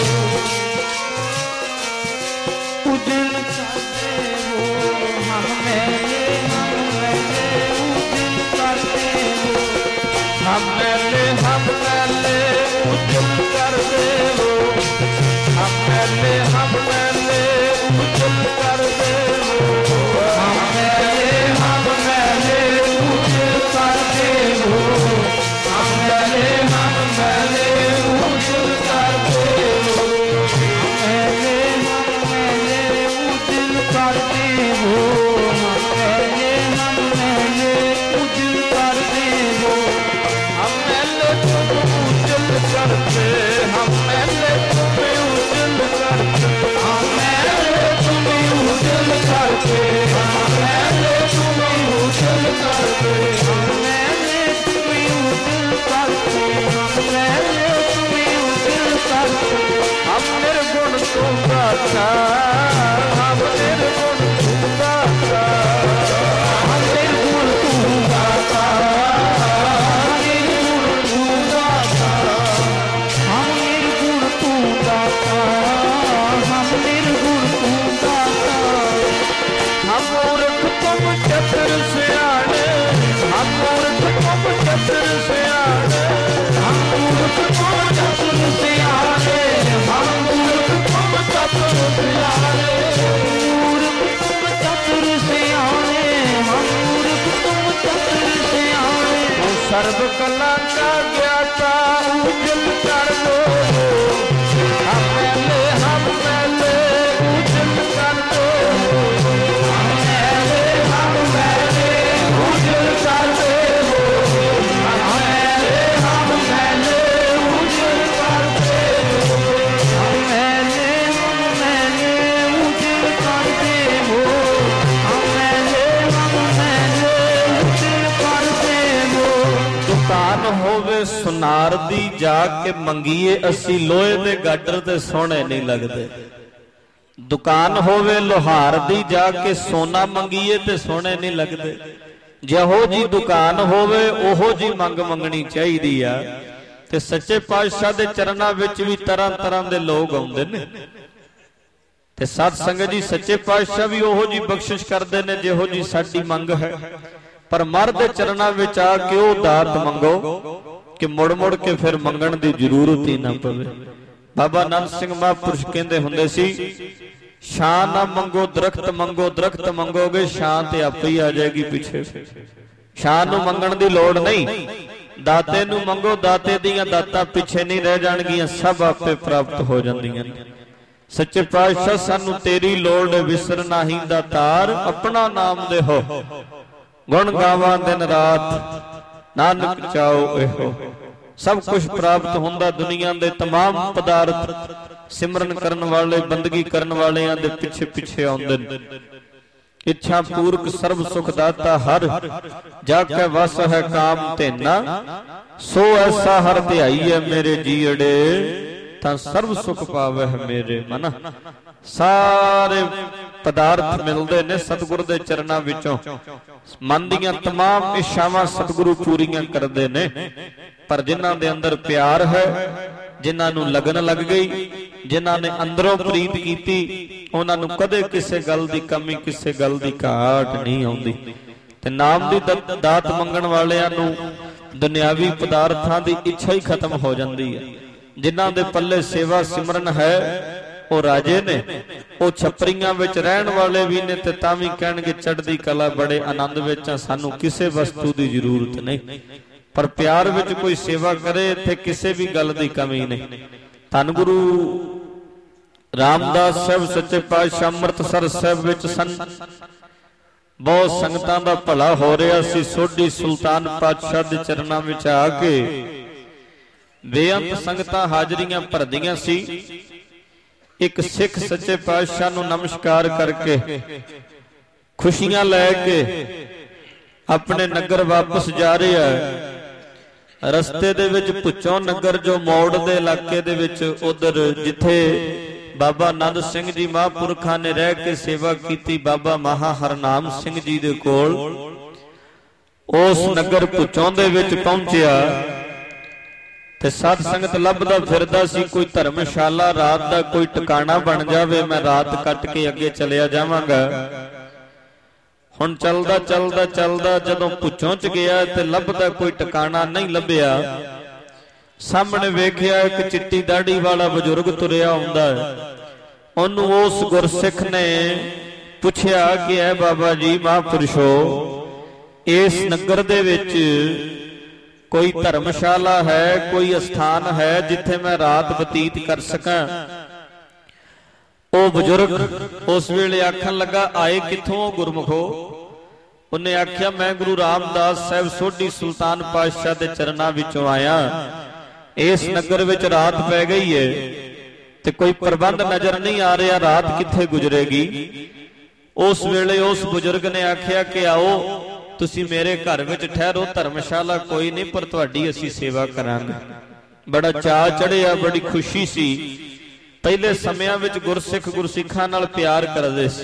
A: उजल कर देवो, हम मैले हम मैले उजल कर देवो, हम मैले हम मैले उजल कर देवो, हम मैले हम मैले उजल कर देवो, हम मैले हम मैले उजल कर देवो, हम मैले हम मैले उजल कर देवो, हम मैले हम मैले उजल कर देवो, हम मैले हम मैले उजल कर देवो। हम मैले तुम उजल करते, हम मैले तुम उजल करते, हम मैले तुम उजल करते, हम मैले तुम उजल करते, हम मैले तुम उजल करते, हम मैले तुम उजल करते। हम निर्गुण तुम दाता, हम निर्गुण तुम दाता, हम निर्गुण तुम दाता, चतुर सियाणे, हम मूर्ख तुम चतुर सियाणे, हम मूर्ख तुम चतुर सियाणे, हम मूर्ख तुम चतुर सियाणे, मूर्ख तुम चतुर सियाणे, हम मूर्ख तुम चतुर सियाणे। ओ सर्व कला का ज्ञाता उजल कर दो, हम मैले हम मैले उजल कर दो, होवे सुनार दी जाके मंगीए असी लोहे दे गाडर ते सोने नहीं लगदे। दुकान होवे लोहार दी जाके सोना मंगीए ते सोने नहीं लगदे। जहो जी दुकान होवे ओहो जी मंग मंगनी चाहिदी आ। ते सच्चे पातशाह दे चरनां विच भी तरह तरह दे लोग आउंदे ने ते सत संगत जी सच्चे पातशाह भी ओहो जी बख्शिश करदे ने जिहो जी साडी मंग है। पर मर दे चरनां विच आ के ओ दात मंगो कि मुड़ मुड़ के फिर मंगण दी जरूरत ही ना पवे। बाबा नानक सिंह महापुरुष कहंदे हुंदे सी, शान ना मंगो दरख्त मंगो, दरख्त मंगोगे शान ते आपे ही आ जाएगी पीछे। शान नूं मंगण दी लोड़ नहीं, दाते नूं मंगो, दाते दीयां दातां पिछे नहीं रह जाणगीआं, सब आपे प्राप्त हो जांदियां। सच्चे पातशाह सानू तेरी लोड़ विसर नाही दातार, अपना नाम दे हो गुण गावां दिन रात, नानक चाओ एहो। सब कुछ प्राप्त हुंदा दुनिया दे तमाम पदार्थ सिमरन करन वाले बंदगी करन वालियां दे पिछे पिछे आउंदे ने। इच्छा पूर्क सर्व सुख दाता हर, जाके वस है काम तेना, सो ऐसा हर ध्याई है मेरे जीअड़े, तां सर्व सुख पावे है मेरे मन। सारे पदार्थ मिलते ने सतगुरु दे चरनां विचों, मन दीयां तमाम इच्छावां सतगुरु पूरीआं करदे ने। पर जिन्हां दे अंदर प्यार है, जिन्हां नूं लगन लग गई, जिन्हां ने अंदरों प्रीत कीती, उन्हां नूं कदे किसे गल दी कमी, किसे गल दी घाट नहीं आउंदी। ते नाम दी दात मंगण वालियां नूं दुनियावी पदार्थां दी इच्छा ही खत्म हो जाती है। जिन्हां दे पल्ले सेवा सिमरन है वो राजे ने, वो छपरियां विच रहण वाले भी ने, ते तां वी कहणगे चढ़दी कला बड़े आनंद विच, सानू किसे वस्तु की जरूरत नहीं। पर प्यार विच कोई सेवा करे ते किसे भी गल की कमी नहीं। धन गुरु रामदास साहब सच्चे पातशाह अमृतसर साहब विच सन। बहुत संगतां दा भला हो रहा सी। सोढी सुल्तान पातशाह दे चरनां विच आके बेअंत संगतां हाजरियां भरदियां सी। एक सिख सच्चे पातशाह नूं नमस्कार करके खुशियां लैके अपने नगर वापस जा रहा है। रस्ते दे विच भुच्चों नगर जो मोड़ दे इलाके दे विच उधर जिथे बाबा नंद सिंह जी महापुरखा ने रह के सेवा की, बाबा महा हरनाम सिंह जी दे कोल उस नगर भुच्चों दे विच पहुंचिया ते साध संगत लभदा फिरदा सी कोई धर्मशाला रात दा कोई ठिकाना बन जावे, मैं रात कट के अगे चलिया जावांगा। हुण चलदा चलदा चलदा जदों भुच्चों च गया ते लभदा कोई ठिकाना नहीं लभ्या। सामने वेखिया एक चिट्टी दाढ़ी वाला बजुर्ग तुरिया आउंदा है। ओनू उस गुरसिख ने पुछया कि ऐ बाबा जी महापुरुषो, इस नगर दे विच कोई धर्मशाला है, कोई स्थान है जिथे मैं रात बतीत कर सकां? ओ बुजुर्ग उस वेले आखन लगा, आए किथों गुरमुखो? उन्हें आख्या, मैं गुरु रामदास साहब सोढी सुल्तान पातशाह दे चरनां विचों आया। इस नगर विच रात पै गई है ते कोई प्रबंध नजर नहीं आ रहा, रात किथे गुजरेगी? उस वेले उस बुजुर्ग ने आख्या कि आओ तुसी मेरे घर विच ठहरो, धर्मशाला कोई नहीं पर तुहाडी असीं सेवा करांगे। बड़ा चाअ चढ़िया, बड़ी खुशी सी। पहले समयां विच गुरसिख गुरसिखां नाल प्यार करदे सी।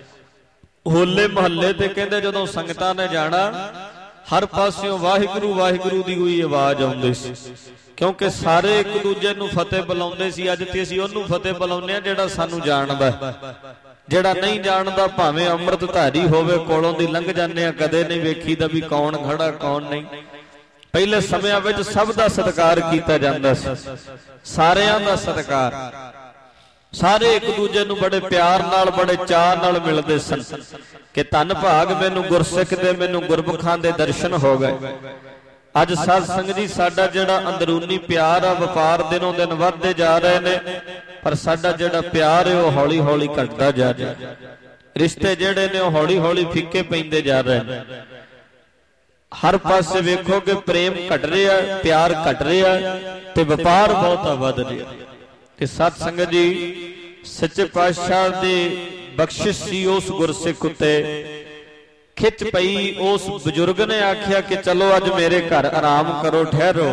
A: होले महल्ले ते कहंदे जदों संगतां ने जाना हर पासियों वाहिगुरू वाहिगुरू दी कोई आवाज आउंदी सी, क्योंकि सारे एक दूजे नूं फतेह बुलाउंदे सी। अज ते असीं ओनूं फतेह बुलाउंदे आ जिहड़ा सानूं जाणदा, जिहड़ा नहीं जानदा भावें अमृतधारी होवे कोलों दी लंघ जाने, कदे नहीं वेखीदा भी कौन खड़ा कौन नहीं। पहले समयां विच सब दा सत्कार कीता जांदा सी, सारियां दा सत्कार। सारे एक दूजे नूं बड़े प्यार नाल बड़े चाअ नाल मिलदे सन कि धन भाग मैनूं गुरसिख दे, मैनूं गुरमुखां दे दर्शन हो गए। अज साध संगत जी साडा जिहड़ा अंदरूनी प्यार आ वपार दिनों दिन वधदे जा रहे ने, पर साडा जिहड़ा प्यार है वह हौली हौली घटदा जा रहा। रिश्ते जिहड़े ने वह हौली हौली फीके पैंदे जा रहे हैं। हर पासे वेखोगे प्रेम घट रहा, प्यार घट रहा ते वपार बहुत वध रहा। ते साध संगत जी सच्चे पातशाह दी बख्शिश सी उस गुरसिख उत्ते खिच पई। उस बुजुर्ग ने आख्या कि चलो अज मेरे घर आराम करो, ठहरो।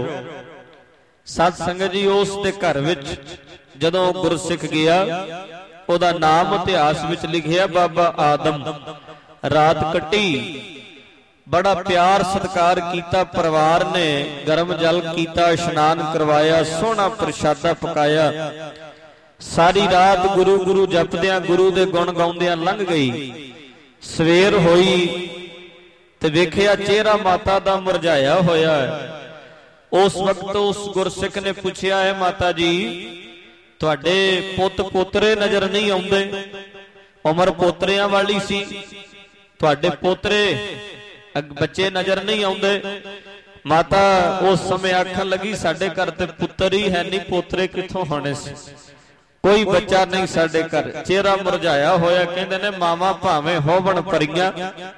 A: साध संगत जी उस दे घर विच जदों गुरसिख गया, ओदा नाम इतिहास विच लिखिया बाबा आदम। रात कटी, बड़ा प्यार सत्कार कीता, परिवार ने गर्म जल कीता, इशनान करवाया, सोहना प्रशादा पकाया। सारी रात गुरु गुरु जपदियां गुरु दे गुण गाउंदियां लंघ गई। सवेर होई ते वेखिया चेहरा माता दा मुरझाया होया है। उस वक्त उस गुरसिख ने पूछया, है माता जी तुहाडे पुत पोतरे नजर नहीं आउंदे? उमर पोतरियां वाली सी, तुहाडे पोतरे बच्चे नजर नहीं आउंदे? माता उस समय आखन लगी, साडे घर ते पुत्र ही है नहीं, पोतरे कित्थों होने सी? कोई बच्चा नहीं साडे घर। चेहरा मुरझाया होया। कहंदे ने मावां भावें होवण भरीआं,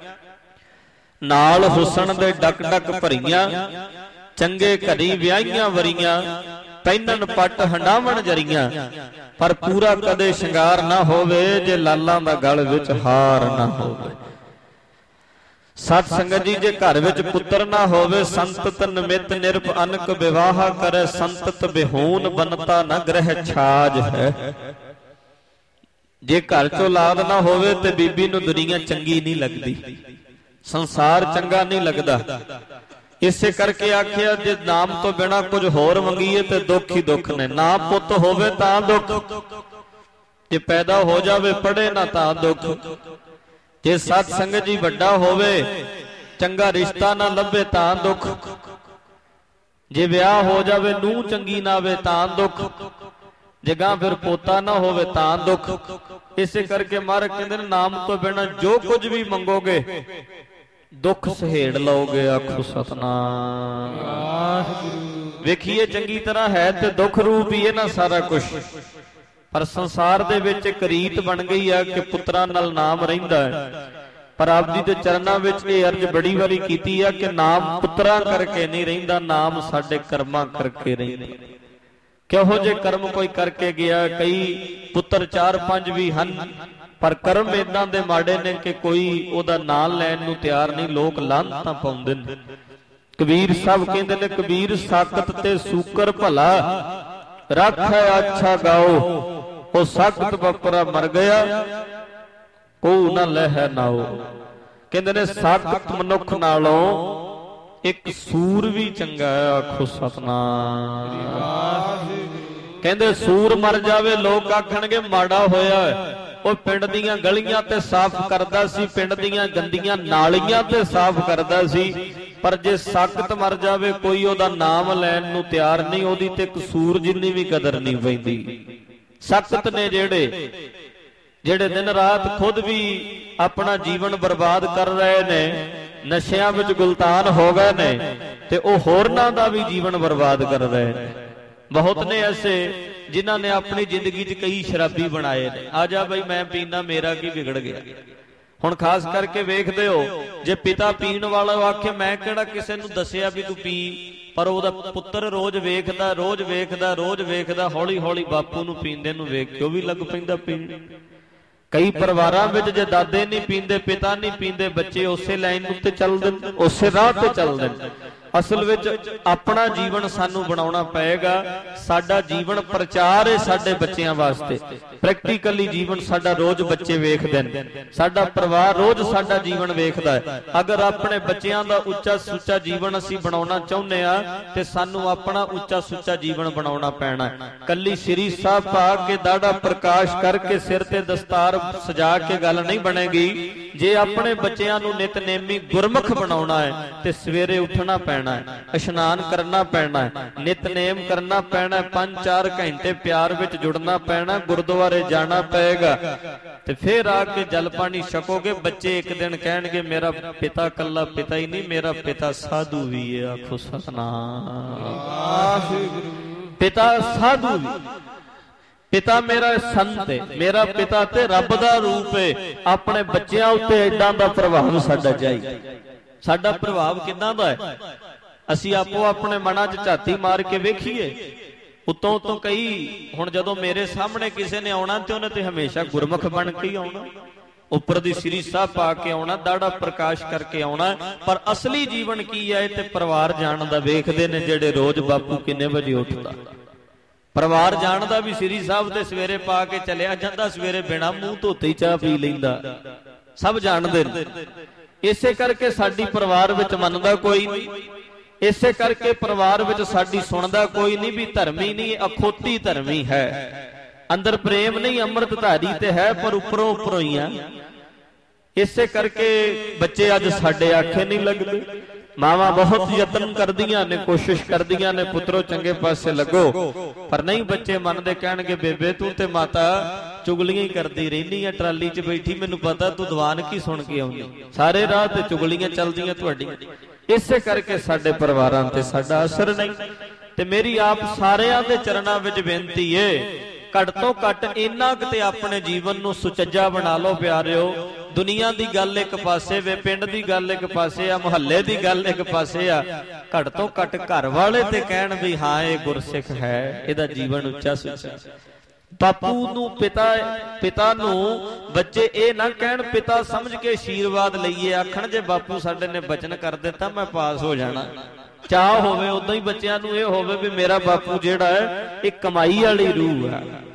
A: नाल हुसन दे डक डक भरीआं, चंगे घरी विआहियां वरीआं, पैनन पट हंडावण जरीआं, पर पूरा कदे शिंगार ना होवे जे लालां दा गल विच हार ना होवे। सत संगत जी जे घर विच पुत्र ना होवे, संतत निमित निरप अनक विवाह करे, संतत बिहून बनता न ग्रह छाज है। जे घर चो औलाद ना होवे ते बीबी नूं दुनिया चंगी नहीं लगदी, संसार चंगा नहीं लगदा। ਇਸੇ ਕਰਕੇ ਆਖਿਆ ਜੇ ਨਾਮ ਤੋਂ ਬਿਨਾ ਕੁਝ ਹੋਰ ਮੰਗੀਏ ਤੇ ਦੁੱਖ ਹੀ ਦੁੱਖ ਨੇ। ਨਾ ਪੁੱਤ ਹੋਵੇ ਤਾਂ ਦੁੱਖ, ਜੇ ਪੈਦਾ ਹੋ ਜਾਵੇ ਪੜ੍ਹੇ ਨਾ ਤਾਂ ਦੁੱਖ, ਜੇ ਸਤ ਸੰਗਤ ਜੀ ਵੱਡਾ ਹੋਵੇ ਚੰਗਾ ਰਿਸ਼ਤਾ ਨਾ ਲੱਭੇ ਤਾਂ ਦੁੱਖ, ਜੇ ਵਿਆਹ ਹੋ ਜਾਵੇ ਨੂੰਹ ਚੰਗੀ ਨਾ ਆਵੇ ਤਾਂ ਦੁੱਖ, ਜੇ ਗਾਂ ਫਿਰ ਪੋਤਾ ਨਾ ਹੋਵੇ ਤਾਂ ਦੁੱਖ। ਇਸੇ ਕਰਕੇ ਮਹਾਰਾਜ ਕਹਿੰਦੇ ਨੇ ਨਾਮ ਤੋਂ ਬਿਨਾਂ ਜੋ ਕੁਝ ਵੀ ਮੰਗੋਗੇ ਦੁੱਖ ਸਹੇੜ ਲਓਗੇ। ਆਖੋ ਸਤਨਾਮ ਵਾਹਿਗੁਰੂ। ਵੇਖੀਏ ਚੰਗੀ ਤਰ੍ਹਾਂ ਹੈ ਤੇ ਦੁੱਖ ਰੂਪ ਹੀ ਹੈ ਨਾ ਸਾਰਾ ਕੁਝ, ਪਰ ਸੰਸਾਰ ਦੇ ਵਿੱਚ ਇੱਕ ਰੀਤ ਬਣ ਗਈ ਆ ਕਿ ਪੁੱਤਰਾਂ ਨਾਲ ਨਾਮ ਰਹਿੰਦਾ ਹੈ। ਪਰ ਆਪ ਜੀ ਦੇ ਚਰਨਾਂ ਵਿੱਚ ਇਹ ਅਰਜ਼ ਬੜੀ ਵਾਰੀ ਕੀਤੀ ਆ ਕਿ ਨਾਮ ਪੁੱਤਰਾਂ ਕਰਕੇ ਨਹੀਂ ਰਹਿੰਦਾ, ਨਾਮ ਸਾਡੇ ਕਰਮਾਂ ਕਰਕੇ ਰਹਿੰਦਾ। ਕਿਹੋ ਜਿਹੇ ਕਰਮ ਕੋਈ ਕਰਕੇ ਗਿਆ, ਕਈ ਪੁੱਤਰ ਚਾਰ ਪੰਜ ਵੀ ਹਨ ਪਰ ਕਰਮ ਇਦਾਂ ਦੇ ਮਾੜੇ ਨੇ ਕਿ ਕੋਈ ਉਹਦਾ ਨਾਂ ਲੈਣ ਨੂੰ ਤਿਆਰ ਨਹੀਂ, ਲੋਕ ਲਾਹਨਤਾਂ ਪਾਉਂਦੇ ਨੇ। ਕਬੀਰ ਸਾਹਿਬ ਕਹਿੰਦੇ ਨੇ ਕਬੀਰ ਸਾਕਤ ਤੇ ਸੂਕਰ ਭਲਾ, ਰੱਖੈ ਅੱਛਾ ਗਾਓ, ਉਹ ਸਾਕਤ ਬੱਪਰਾ ਮਰ ਗਿਆ ਕੋ ਨਾ ਲਹਿ ਨਾਓ। ਕਹਿੰਦੇ ਨੇ ਸਾਕਤ ਮਨੁੱਖ ਨਾਲੋਂ ਇੱਕ ਸੂਰ ਵੀ ਚੰਗਾ ਹੈ। ਆਖੋ ਸਤਨਾਮ। ਕਹਿੰਦੇ ਸੂਰ ਮਰ ਜਾਵੇ ਲੋਕ ਆਖਣਗੇ ਮਾੜਾ ਹੋਇਆ, ਉਹ ਪਿੰਡ ਦੀਆਂ ਗਲੀਆਂ ਤੇ ਸਾਫ਼ ਕਰਦਾ ਸੀ, ਪਿੰਡ ਦੀਆਂ ਗੰਦੀਆਂ ਨਾਲੀਆਂ ਤੇ ਸਾਫ਼ ਕਰਦਾ ਸੀ। ਪਰ ਜੇ ਸਾਕਤ ਮਰ ਜਾਵੇ ਕੋਈ ਉਹਦਾ ਨਾਮ ਲੈਣ ਨੂੰ ਤਿਆਰ ਨਹੀਂ, ਉਹਦੀ ਤੇ ਕਸੂਰ ਜਿੰਨੀ ਵੀ ਕਦਰ ਨਹੀਂ ਪੈਂਦੀ। ਸਾਕਤ ਨੇ ਜਿਹੜੇ ਜਿਹੜੇ ਦਿਨ ਰਾਤ ਖੁਦ ਵੀ ਆਪਣਾ ਜੀਵਨ ਬਰਬਾਦ ਕਰ ਰਹੇ ਨੇ, ਨਸ਼ਿਆਂ ਵਿੱਚ ਗੁਲਤਾਨ ਹੋ ਗਏ ਨੇ ਤੇ ਉਹ ਹੋਰਨਾਂ ਦਾ ਵੀ ਜੀਵਨ ਬਰਬਾਦ ਕਰ ਰਹੇ ਨੇ। ਬਹੁਤ ਨੇ ਐਸੇ ਜਿਨ੍ਹਾਂ ਨੇ ਆਪਣੀ ਜ਼ਿੰਦਗੀ 'ਚ ਕਈ ਸ਼ਰਾਬੀ ਬਣਾਏ ਨੇ। ਆ ਜਾ ਬਈ ਮੈਂ ਪੀਣਾ, ਮੇਰਾ ਕੀ ਵਿਗੜ ਗਿਆ। ਹੁਣ ਖਾਸ ਕਰਕੇ ਵੇਖਦੇ ਹੋ ਜੇ ਪਿਤਾ ਪੀਣ ਵਾਲਾ ਆਖੇ ਮੈਂ ਕਿਹੜਾ ਕਿਸੇ ਨੂੰ ਦੱਸਿਆ ਵੀ ਤੂੰ ਪੀ, ਪਰ ਉਹਦਾ ਪੁੱਤਰ ਰੋਜ਼ ਵੇਖਦਾ ਰੋਜ਼ ਵੇਖਦਾ ਰੋਜ਼ ਵੇਖਦਾ ਹੌਲੀ ਹੌਲੀ ਬਾਪੂ ਨੂੰ ਪੀਂਦੇ ਨੂੰ ਵੇਖ ਕੇ ਉਹ ਵੀ ਲੱਗ ਪੈਂਦਾ ਪੀਣ। ਕਈ ਪਰਿਵਾਰਾਂ ਵਿੱਚ ਜੇ ਦਾਦੇ ਨਹੀਂ ਪੀਂਦੇ, ਪਿਤਾ ਨਹੀਂ ਪੀਂਦੇ, ਬੱਚੇ ਉਸੇ ਲਾਈਨ ਉੱਤੇ ਚੱਲਦੇ, ਉਸੇ ਰਾਹ ਤੇ ਚੱਲਦੇ। ਅਸਲ ਵਿੱਚ ਆਪਣਾ ਜੀਵਨ ਸਾਨੂੰ ਬਣਾਉਣਾ ਪਏਗਾ। ਸਾਡਾ ਜੀਵਨ ਪ੍ਰਚਾਰ ਹੈ ਸਾਡੇ ਬੱਚਿਆਂ ਵਾਸਤੇ, ਪ੍ਰੈਕਟੀਕਲੀ ਜੀਵਨ ਸਾਡਾ ਰੋਜ਼ ਬੱਚੇ ਵੇਖਦੇ ਨੇ, ਸਾਡਾ ਪਰਿਵਾਰ ਰੋਜ਼ ਸਾਡਾ ਜੀਵਨ ਵੇਖਦਾ ਹੈ। ਅਗਰ ਆਪਣੇ ਬੱਚਿਆਂ ਦਾ ਉੱਚਾ ਸੁੱਚਾ ਜੀਵਨ ਅਸੀਂ ਬਣਾਉਣਾ ਚਾਹੁੰਦੇ ਆ ਤੇ ਸਾਨੂੰ ਆਪਣਾ ਉੱਚਾ ਸੁੱਚਾ ਜੀਵਨ ਬਣਾਉਣਾ ਪੈਣਾ ਹੈ। ਕੱਲੀ ਸ੍ਰੀ ਸਾਹਿਬ ਪਾ ਕੇ ਦਾੜਾ ਪ੍ਰਕਾਸ਼ ਕਰਕੇ ਸਿਰ ਤੇ ਦਸਤਾਰ ਸਜਾ ਕੇ ਗੱਲ ਨਹੀਂ ਬਣੇਗੀ। ਜੇ ਆਪਣੇ ਬੱਚਿਆਂ ਨੂੰ ਨਿਤਨੇਮੀ ਗੁਰਮੁਖ ਬਣਾਉਣਾ ਹੈ ਤੇ ਸਵੇਰੇ ਉੱਠਣਾ ਪੈਣਾ, ਇਸ਼ਨਾਨ ਕਰਨਾ ਪੈਣਾ, ਨਿਤਨੇਮ ਕਰਨਾ ਪੈਣਾ, ਪੰਜ ਚਾਰ ਘੰਟੇ ਪਿਆਰ ਵਿੱਚ ਜੁੜਨਾ ਪੈਣਾ, ਗੁਰਦੁਆਰੇ ਜਾਣਾ ਪਏਗਾ ਤੇ ਫਿਰ ਆ ਕੇ ਜਲ ਪਾਣੀ ਛਕੋਗੇ। ਬੱਚੇ ਇੱਕ ਦਿਨ ਕਹਿਣਗੇ ਮੇਰਾ ਪਿਤਾ ਕੱਲਾ ਪਿਤਾ ਹੀ ਨਹੀਂ, ਮੇਰਾ ਪਿਤਾ ਸਾਧੂ ਵੀ ਹੈ। ਆਖੋ ਸਤਨਾਮ। ਪਿਤਾ ਸਾਧੂ ਵੀ, ਪਿਤਾ ਮੇਰਾ ਸੰਤ ਹੈ, ਮੇਰਾ ਪਿਤਾ ਤੇ ਰੱਬ ਦਾ ਰੂਪ ਹੈ। ਆਪਣੇ ਬੱਚਿਆਂ ਉੱਤੇ ਏਦਾਂ ਦਾ ਪ੍ਰਭਾਵ ਸਾਡਾ ਚਾਹੀਦਾ। ਸਾਡਾ ਪ੍ਰਭਾਵ ਕਿੱਦਾਂ ਦਾ ਹੈ ਅਸੀਂ ਆਪੋ ਆਪਣੇ ਮਨਾਂ 'ਚ ਝਾਤੀ ਮਾਰ ਕੇ ਵੇਖੀਏ। ਉਤੋਂ ਉਤੋਂ ਕਈ ਹੁਣ ਜਦੋਂ ਮੇਰੇ ਸਾਹਮਣੇ ਕਿਸੇ ਨੇ ਆਉਣਾ ਤੇ ਉਹਨੇ ਤੇ ਹਮੇਸ਼ਾ ਗੁਰਮੁਖ ਬਣ ਕੇ ਹੀ ਆਉਣਾ, ਉੱਪਰ ਦੀ ਸ੍ਰੀ ਸਾਹਿਬ ਪਾ ਕੇ ਆਉਣਾ, ਦਾੜਾ ਪ੍ਰਕਾਸ਼ ਕਰਕੇ ਆਉਣਾ। ਪਰ ਅਸਲੀ ਜੀਵਨ ਕੀ ਹੈ ਤੇ ਪਰਿਵਾਰ ਜਾਣਦਾ ਵੇਖਦੇ ਨੇ ਜਿਹੜੇ ਰੋਜ਼ ਬਾਪੂ ਕਿੰਨੇ ਵਜੇ ਉੱਠਦਾ। ਪਰਿਵਾਰ ਜਾਣਦਾ ਵੀ ਸ੍ਰੀ ਸਾਹਿਬ ਤੇ ਸਵੇਰੇ ਪਾ ਕੇ ਚਲਿਆ ਜਾਂਦਾ, ਸਵੇਰੇ ਬਿਨਾਂ ਮੂੰਹ ਧੋਤੇ ਹੀ ਚਾਹ ਪੀ ਲੈਂਦਾ, ਸਭ ਜਾਣਦੇ ਨੇ। ਇਸੇ ਕਰਕੇ ਸਾਡੀ ਪਰਿਵਾਰ ਵਿੱਚ ਮੰਨਦਾ ਕੋਈ ਨਹੀਂ, ਇਸੇ ਕਰਕੇ ਪਰਿਵਾਰ ਵਿੱਚ ਸਾਡੀ ਸੁਣਦਾ ਕੋਈ ਨਹੀਂ ਵੀ ਧਰਮੀ ਨਹੀਂ, ਅਖੋਤੀ ਧਰਮੀ ਹੈ। ਅੰਦਰ ਪ੍ਰੇਮ ਨਹੀਂ ਅੰਮ੍ਰਿਤਧਾਰੀ ਤੇ ਹੈ ਪਰ ਉੱਪਰੋਂ ਉੱਪਰੋਂ ਹੀ ਆ। ਇਸੇ ਕਰਕੇ ਬੱਚੇ ਅੱਜ ਸਾਡੇ ਆਖੇ ਨਹੀਂ ਲੱਗਦੇ। ਮਾਵਾਂ ਬਹੁਤ ਯਤਨ ਕਰਦੀਆਂ ਨੇ, ਕੋਸ਼ਿਸ਼ ਕਰਦੀਆਂ ਨੇ ਪੁੱਤਰੋ ਚੰਗੇ ਪਾਸੇ ਲੱਗੋ, ਪਰ ਨਹੀਂ ਬੱਚੇ ਮੰਨਦੇ। ਕਹਿਣਗੇ ਬੇਬੇ ਤੂੰ ਤੇ ਮਾਤਾ ਚੁਗਲੀਆਂ ਹੀ ਕਰਦੀ ਰਹਿੰਦੀ ਆ, ਟਰਾਲੀ 'ਚ ਬੈਠੀ, ਮੈਨੂੰ ਪਤਾ ਤੂੰ ਦੀਵਾਨ ਕੀ ਸੁਣ ਕੇ ਆਉਂਦੀ, ਸਾਰੇ ਰਾਹ ਤੇ ਚੁਗਲੀਆਂ ਚੱਲਦੀਆਂ ਤੁਹਾਡੀਆਂ। ਇਸੇ ਕਰਕੇ ਸਾਡੇ ਪਰਿਵਾਰਾਂ ਤੇ ਸਾਡਾ ਅਸਰ ਨਹੀਂ। ਤੇ ਮੇਰੀ ਆਪ ਸਾਰਿਆਂ ਦੇ ਚਰਨਾਂ ਵਿੱਚ ਬੇਨਤੀ ਏ, ਘੱਟ ਤੋਂ ਘੱਟ ਇੰਨਾ ਕੁ ਤੇ ਆਪਣੇ ਜੀਵਨ ਨੂੰ ਸੁਚੱਜਾ ਬਣਾ ਲਓ ਪਿਆਰਿਓ। ਦੁਨੀਆ ਦੀ ਗੱਲ ਇੱਕ ਪਾਸੇ ਵੇ, ਪਿੰਡ ਦੀ ਗੱਲ ਇੱਕ ਪਾਸੇ ਆ, ਮੁਹੱਲੇ ਦੀ ਗੱਲ ਇੱਕ ਪਾਸੇ ਆ, ਘੱਟ ਤੋਂ ਘੱਟ ਘਰ ਵਾਲੇ ਤੇ ਕਹਿਣ ਵੀ ਹਾਂ ਇਹ ਗੁਰਸਿੱਖ ਹੈ, ਇਹਦਾ ਜੀਵਨ ਉੱਚਾ ਸੁੱਚਾ। ਬਾਪੂ ਨੂੰ ਪਿਤਾ ਪਿਤਾ ਨੂੰ ਬੱਚੇ ਇਹ ਨਾ ਕਹਿਣ ਪਿਤਾ ਸਮਝ ਕੇ ਆਸ਼ੀਰਵਾਦ ਲਈਏ, ਆਖਣ ਜੇ ਬਾਪੂ ਸਾਡੇ ਨੇ ਬਚਨ ਕਰ ਦਿੱਤਾ ਮੈਂ ਪਾਸ ਹੋ ਜਾਣਾ। ਚਾਹ ਹੋਵੇ ਉਦਾਂ ਹੀ ਬੱਚਿਆਂ ਨੂੰ ਇਹ ਹੋਵੇ ਵੀ ਮੇਰਾ ਬਾਪੂ ਜਿਹੜਾ ਹੈ ਇਹ ਕਮਾਈ ਵਾਲੀ ਰੂਹ ਹੈ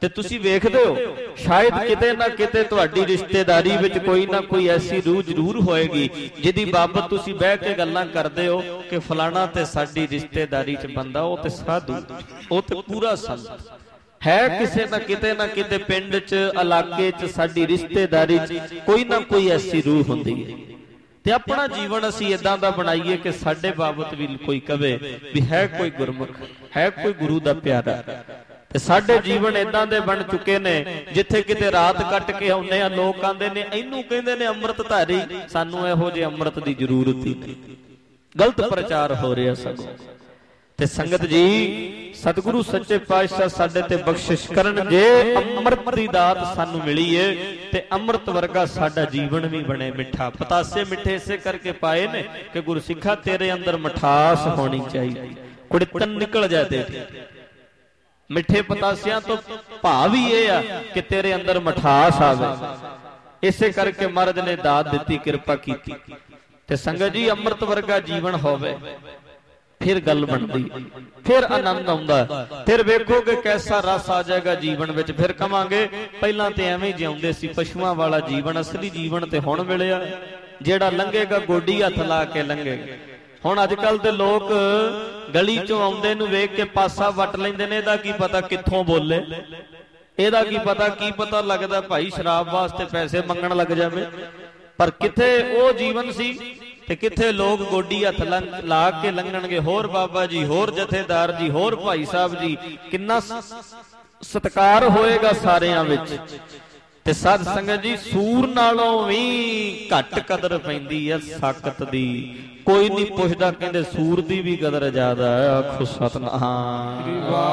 A: ਤੇ ਤੁਸੀਂ ਵੇਖਦੇ ਹੋ ਸ਼ਾਇਦ ਕਿਤੇ ਨਾ ਕਿਤੇ ਤੁਹਾਡੀ ਰਿਸ਼ਤੇਦਾਰੀ ਵਿੱਚ ਕੋਈ ਨਾ ਕੋਈ ਐਸੀ ਰੂਹ ਜ਼ਰੂਰ ਹੋਏਗੀ ਜਿਹਦੀ ਬਾਬਤ ਤੁਸੀਂ ਬਹਿ ਕੇ ਗੱਲਾਂ ਕਰਦੇ ਹੋ ਕਿ ਫਲਾਣਾ ਤੇ ਸਾਡੀ ਰਿਸ਼ਤੇਦਾਰੀ 'ਚ ਬੰਦਾ, ਉਹ ਤੇ ਸਾਧੂ, ਉਹ ਤੇ ਪੂਰਾ ਸੰਤ ਹੈ। ਕਿਸੇ ਨਾ ਕਿਤੇ ਨਾ ਕਿਤੇ ਪਿੰਡ 'ਚ, ਇਲਾਕੇ 'ਚ, ਸਾਡੀ ਰਿਸ਼ਤੇਦਾਰੀ 'ਚ ਕੋਈ ਨਾ ਕੋਈ ਐਸੀ ਰੂਹ ਹੁੰਦੀ ਹੈ। ਤੇ ਆਪਣਾ ਜੀਵਨ ਅਸੀਂ ਇਦਾਂ ਦਾ ਬਣਾਈਏ ਕਿ ਸਾਡੇ ਬਾਬਤ ਵੀ ਕੋਈ ਕਵੇ ਵੀ ਹੈ ਕੋਈ ਗੁਰਮੁਖ, ਹੈ ਕੋਈ ਗੁਰੂ ਦਾ ਪਿਆਰਾ। ਤੇ ਸਾਡੇ ਜੀਵਨ ਇਦਾਂ ਦੇ ਬਣ ਚੁੱਕੇ ਨੇ ਜਿੱਥੇ ਕਿਤੇ ਰਾਤ ਕੱਟ ਕੇ ਆਉਂਦੇ ਆ, ਲੋਕ ਆਂਦੇ ਨੇ ਇਹਨੂੰ ਕਹਿੰਦੇ ਨੇ ਅੰਮ੍ਰਿਤਧਾਰੀ, ਸਾਨੂੰ ਇਹੋ ਜਿਹੇ ਅੰਮ੍ਰਿਤ ਦੀ ਜ਼ਰੂਰਤ ਹੀ ਨਹੀਂ। ਗਲਤ ਪ੍ਰਚਾਰ ਹੋ ਰਿਹਾ ਸਗੋਂ। ਤੇ ਸੰਗਤ ਜੀ, ਸਤਿਗੁਰੂ ਸੱਚੇ ਪਾਤਸ਼ਾਹ ਸਾਡੇ ਤੇ ਬਖਸ਼ਿਸ਼ ਕਰਨ, ਜੇ ਅੰਮ੍ਰਿਤ ਦੀ ਦਾਤ ਸਾਨੂੰ ਮਿਲੀ ਏ ਤੇ ਅੰਮ੍ਰਿਤ ਵਰਗਾ ਸਾਡਾ ਜੀਵਨ ਵੀ ਬਣੇ ਮਿੱਠਾ। ਪਤਾਸੇ ਮਿੱਠੇ ਇਸੇ ਕਰਕੇ ਪਾਏ ਨੇ ਕਿ ਗੁਰਸਿੱਖਾ ਤੇਰੇ ਅੰਦਰ ਮਿਠਾਸ ਹੋਣੀ ਚਾਹੀਦੀ, ਕੁੜਿੱਤਨ ਨਿਕਲ ਜਾਏ ਤੇਰੀ। ਮਿੱਠੇ ਪਤਾਸਿਆਂ ਤੋਂ ਭਾਵ ਹੀ ਇਹ ਆ ਕਿ ਤੇਰੇ ਅੰਦਰ ਮਿਠਾਸ ਆਵੇ। ਇਸੇ ਕਰਕੇ ਮਹਾਰਾਜ ਨੇ ਦਾਤ ਦਿੱਤੀ, ਕਿਰਪਾ ਕੀਤੀ। ਤੇ ਸੰਗਤ ਜੀ, ਅੰਮ੍ਰਿਤ ਵਰਗਾ ਜੀਵਨ ਹੋਵੇ ਫਿਰ ਗੱਲ ਬਣਦੀ, ਫਿਰ ਆਨੰਦ ਆਉਂਦਾ, ਫਿਰ ਵੇਖੋਗੇ ਕੈਸਾ ਰਸ ਆ ਜਾਏਗਾ ਜੀਵਨ ਵਿੱਚ। ਫਿਰ ਕਵਾਂਗੇ ਪਹਿਲਾਂ ਤੇ ਐਵੇਂ ਜਿਉਂਦੇ ਸੀ, ਪਸ਼ੂਆਂ ਵਾਲਾ ਜੀਵਨ। ਅਸਲੀ ਜੀਵਨ ਤੇ ਹੁਣ ਮਿਲਿਆ, ਜਿਹੜਾ ਲੰਘੇਗਾ ਗੋਡੀ ਹੱਥ ਲਾ ਕੇ ਲੰਘੇਗਾ। ਹੁਣ ਅੱਜ ਕੱਲ ਦੇ ਲੋਕ ਗਲੀ ਚੋਂ ਆਉਂਦੇ ਨੂੰ ਵੇਖ ਕੇ ਪਾਸਾ ਵੱਟ ਲੈਂਦੇ ਨੇ, ਇਹਦਾ ਕੀ ਪਤਾ ਕਿੱਥੋਂ ਬੋਲੇ, ਇਹਦਾ ਕੀ ਪਤਾ, ਕੀ ਪਤਾ ਲੱਗਦਾ ਭਾਈ ਸ਼ਰਾਬ ਵਾਸਤੇ ਪੈਸੇ ਮੰਗਣ ਲੱਗ ਜਾਵੇ। ਪਰ ਕਿੱਥੇ ਉਹ ਜੀਵਨ ਸੀ ਤੇ ਕਿੱਥੇ ਲੋਕ ਗੋਡੀ ਹੱਥ ਲਾ ਕੇ ਲੰਘਣਗੇ। ਹੋਰ ਬਾਬਾ ਜੀ, ਹੋਰ ਜਥੇਦਾਰ ਜੀ, ਹੋਰ ਭਾਈ ਸਾਹਿਬ ਜੀ, ਕਿੰਨਾ ਸਤਿਕਾਰ ਹੋਏਗਾ ਸਾਰਿਆਂ ਵਿੱਚ। ਤੇ ਸਾਧ ਸੰਗਤ ਜੀ, ਸੂਰ ਨਾਲੋਂ ਵੀ ਘੱਟ ਕਦਰ ਪੈਂਦੀ ਹੈ ਸਾਕਤ ਦੀ। ਕੋਈ ਨਹੀਂ ਪੁੱਛਦਾ, ਕਹਿੰਦੇ ਸੂਰ ਦੀ ਵੀ ਕਦਰ ਜ਼ਿਆਦਾ ਹੈ। ਆਖੋ ਸਤਨਾਮ।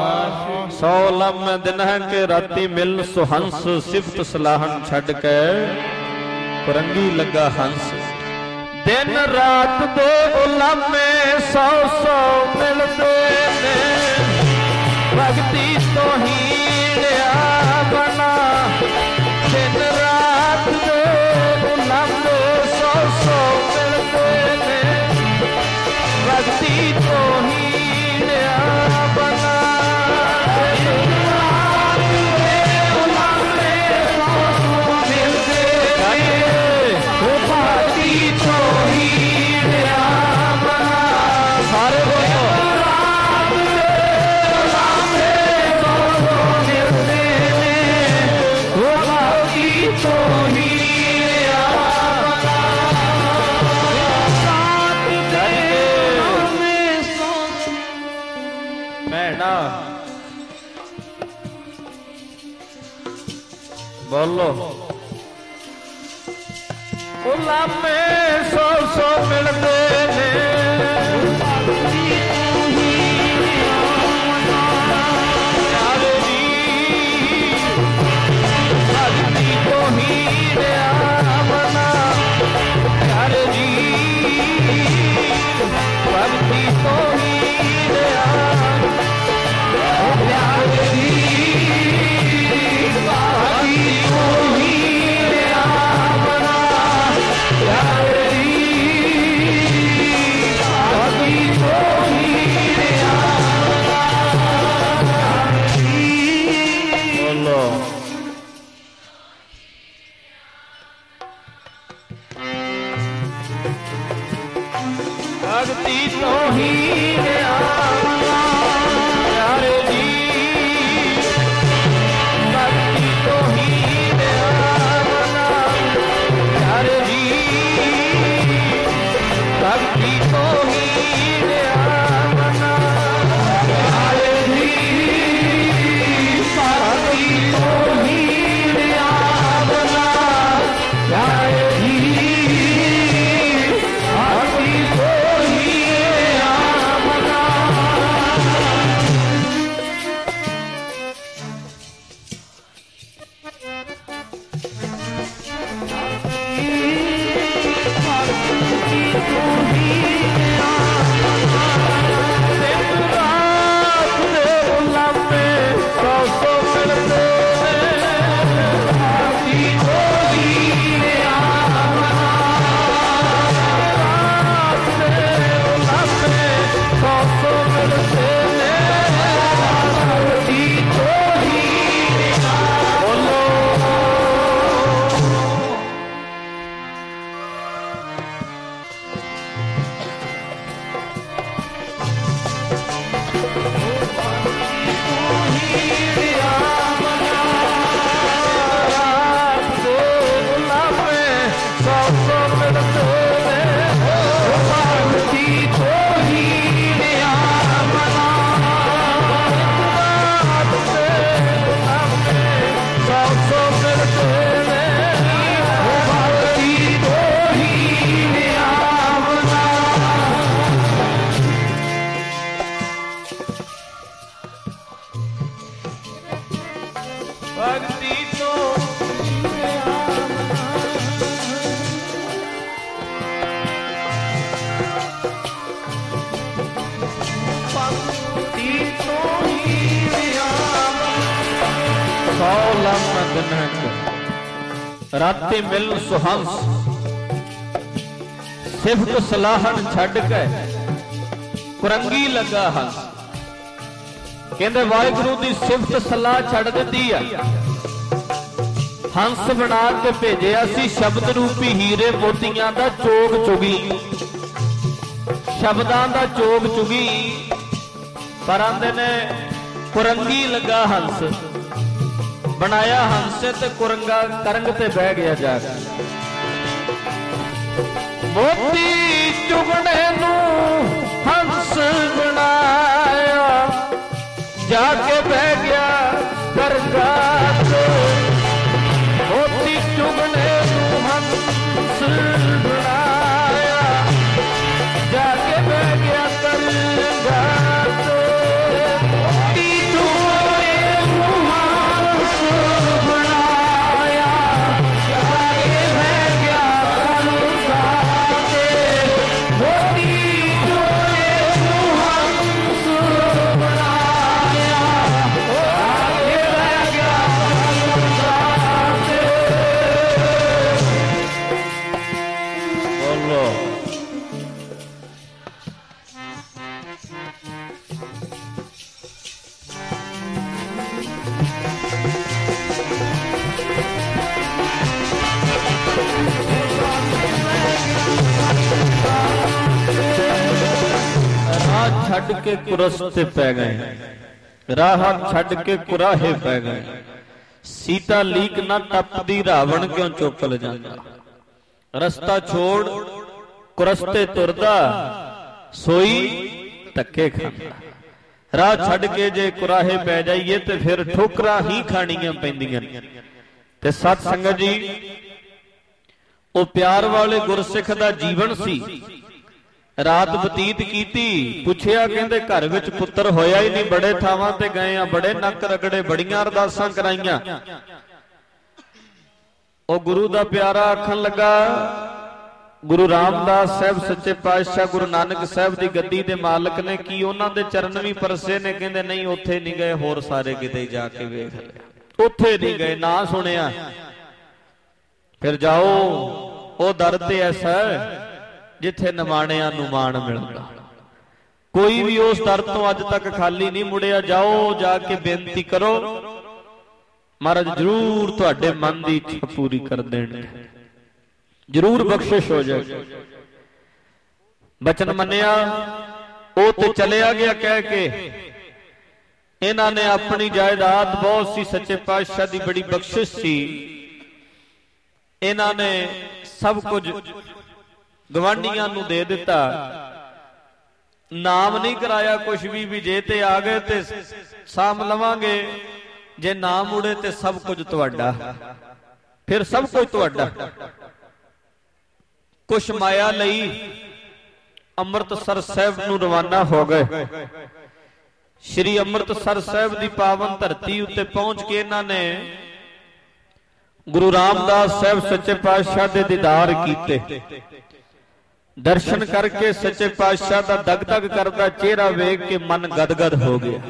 A: ਸੌ ਲੰਮ ਦਿਨ ਹੈ ਕਿ ਰਾਤੀ ਮਿਲਨ ਸੁਹੰਸ, ਸਿਫਤ ਸਲਾਹਨ ਛੱਡ ਕੇ ਕੁਰੰਗੀ ਲੱਗਾ ਹੰਸ। ਦਿਨ ਰਾਤ ਦੇ ਉਲਾਮੇ ਸੌ ਸੌ ਮਿਲਦੇ ਨੇ, ਭਗਤੀ ਤੋਂ ਹੀੜਿਆ ਬਣਾ। ਦਿਨ ਰਾਤ ਦੇ ਉਲਾਮੇ ਸੌ ਸੌ ਮਿਲਦੇ ਨੇ, ਭਗਤੀ ਤੋਂ ਹੀੜਿਆ ਬਣਾ। बोलो उलामे सौ सौ मिलते ने, यारे जी भक्ति को हीड़िया बना। यारे जी भक्ति को हीड़िया, यारे जी राते मिलन सुहंस सिफत सलाहन छड़ के कुरंगी लगा हंस। कहते वाहिगुरु की सिफत सलाह छड़ दी है, हंस बना के भेजिया सी शब्द रूपी हीरे मोतियां दा चोग चुगी, शब्दां दा चोग चुगी। पर आंदे ने कुरंगी लगा हंस, बनाया हंस ते कुरंगा करंग ते बह गया जाके। मोती चुगने नू हंस बनाया, जाके बह गया करंगा ते। मोती चुगने नू हंस बनाया, जाके बह गया करंगा ते। छड़ के कुरस्ते पै गए, राह छड़ के कुराहे पै गए। सीता लीक ना टपदी रावण क्यों चुकल जांदा, रस्ता छोड़ कुरस्ते तुरदा सोई धक्के खांदा। राह छड़ के जे कुराहे पै जाइए तो फिर ठोकरां ही खाणियां पैंदियां। ते सत संगत जी, वो प्यार वाले गुरसिख दा जीवन सी। रात बतीत कीती, पुछया कहंदे घर विच पुत्तर होया ही नहीं, बड़े थावां ते गए आ, बड़े नक रगड़े, बड़ियां अरदासां कराईयां। ओ गुरु दा प्यारा आखन लगा, गुरु रामदास साहब सच्चे पातशाह गुरु नानक साहब दी गद्दी दे मालक ने की उन्हां दे चरण भी परसे ने। कहंदे नहीं उत्थे नहीं गए, होर सारे किते जाके वेख लिया, उत्थे नहीं गए, ना सुनिया। फिर जाओ ओ दर ते ऐसा जिथे नमाणिया नूं माण मिलदा। कोई भी उस दर तो अज तक खाली नहीं मुड़िया। जाओ जाके बेनती करो, महाराज जरूर तुहाडे मन की इच्छा पूरी कर देणगे, जरूर बख्शिश हो जाए। बचन मन्निया, वो तो चलिया गया कह के। इन्हां ने अपनी जायदाद बहुत सी, सच्चे पातशाह की बड़ी बख्शिश सी। इन्हां ने सब कुछ गवांढियां नूं दे दिता, नाम नहीं कराया कुछ भी, भी जे ते आ गए ते साम लवांगे, जे ना मुड़े ते सब कुछ तुहाडा, फिर सब कुछ तुहाडा। कुछ माया लई अमृतसर साहब नूं रवाना हो गए। श्री अमृतसर साहब की पावन धरती उत्ते पहुंच के इन्हां ने गुरु रामदास साहब सच्चे पातशाह दे दीदार कीते। दर्शन करके सच्चे पातशाह का दग दग करता चेहरा वेख के मन गदगद हो गया।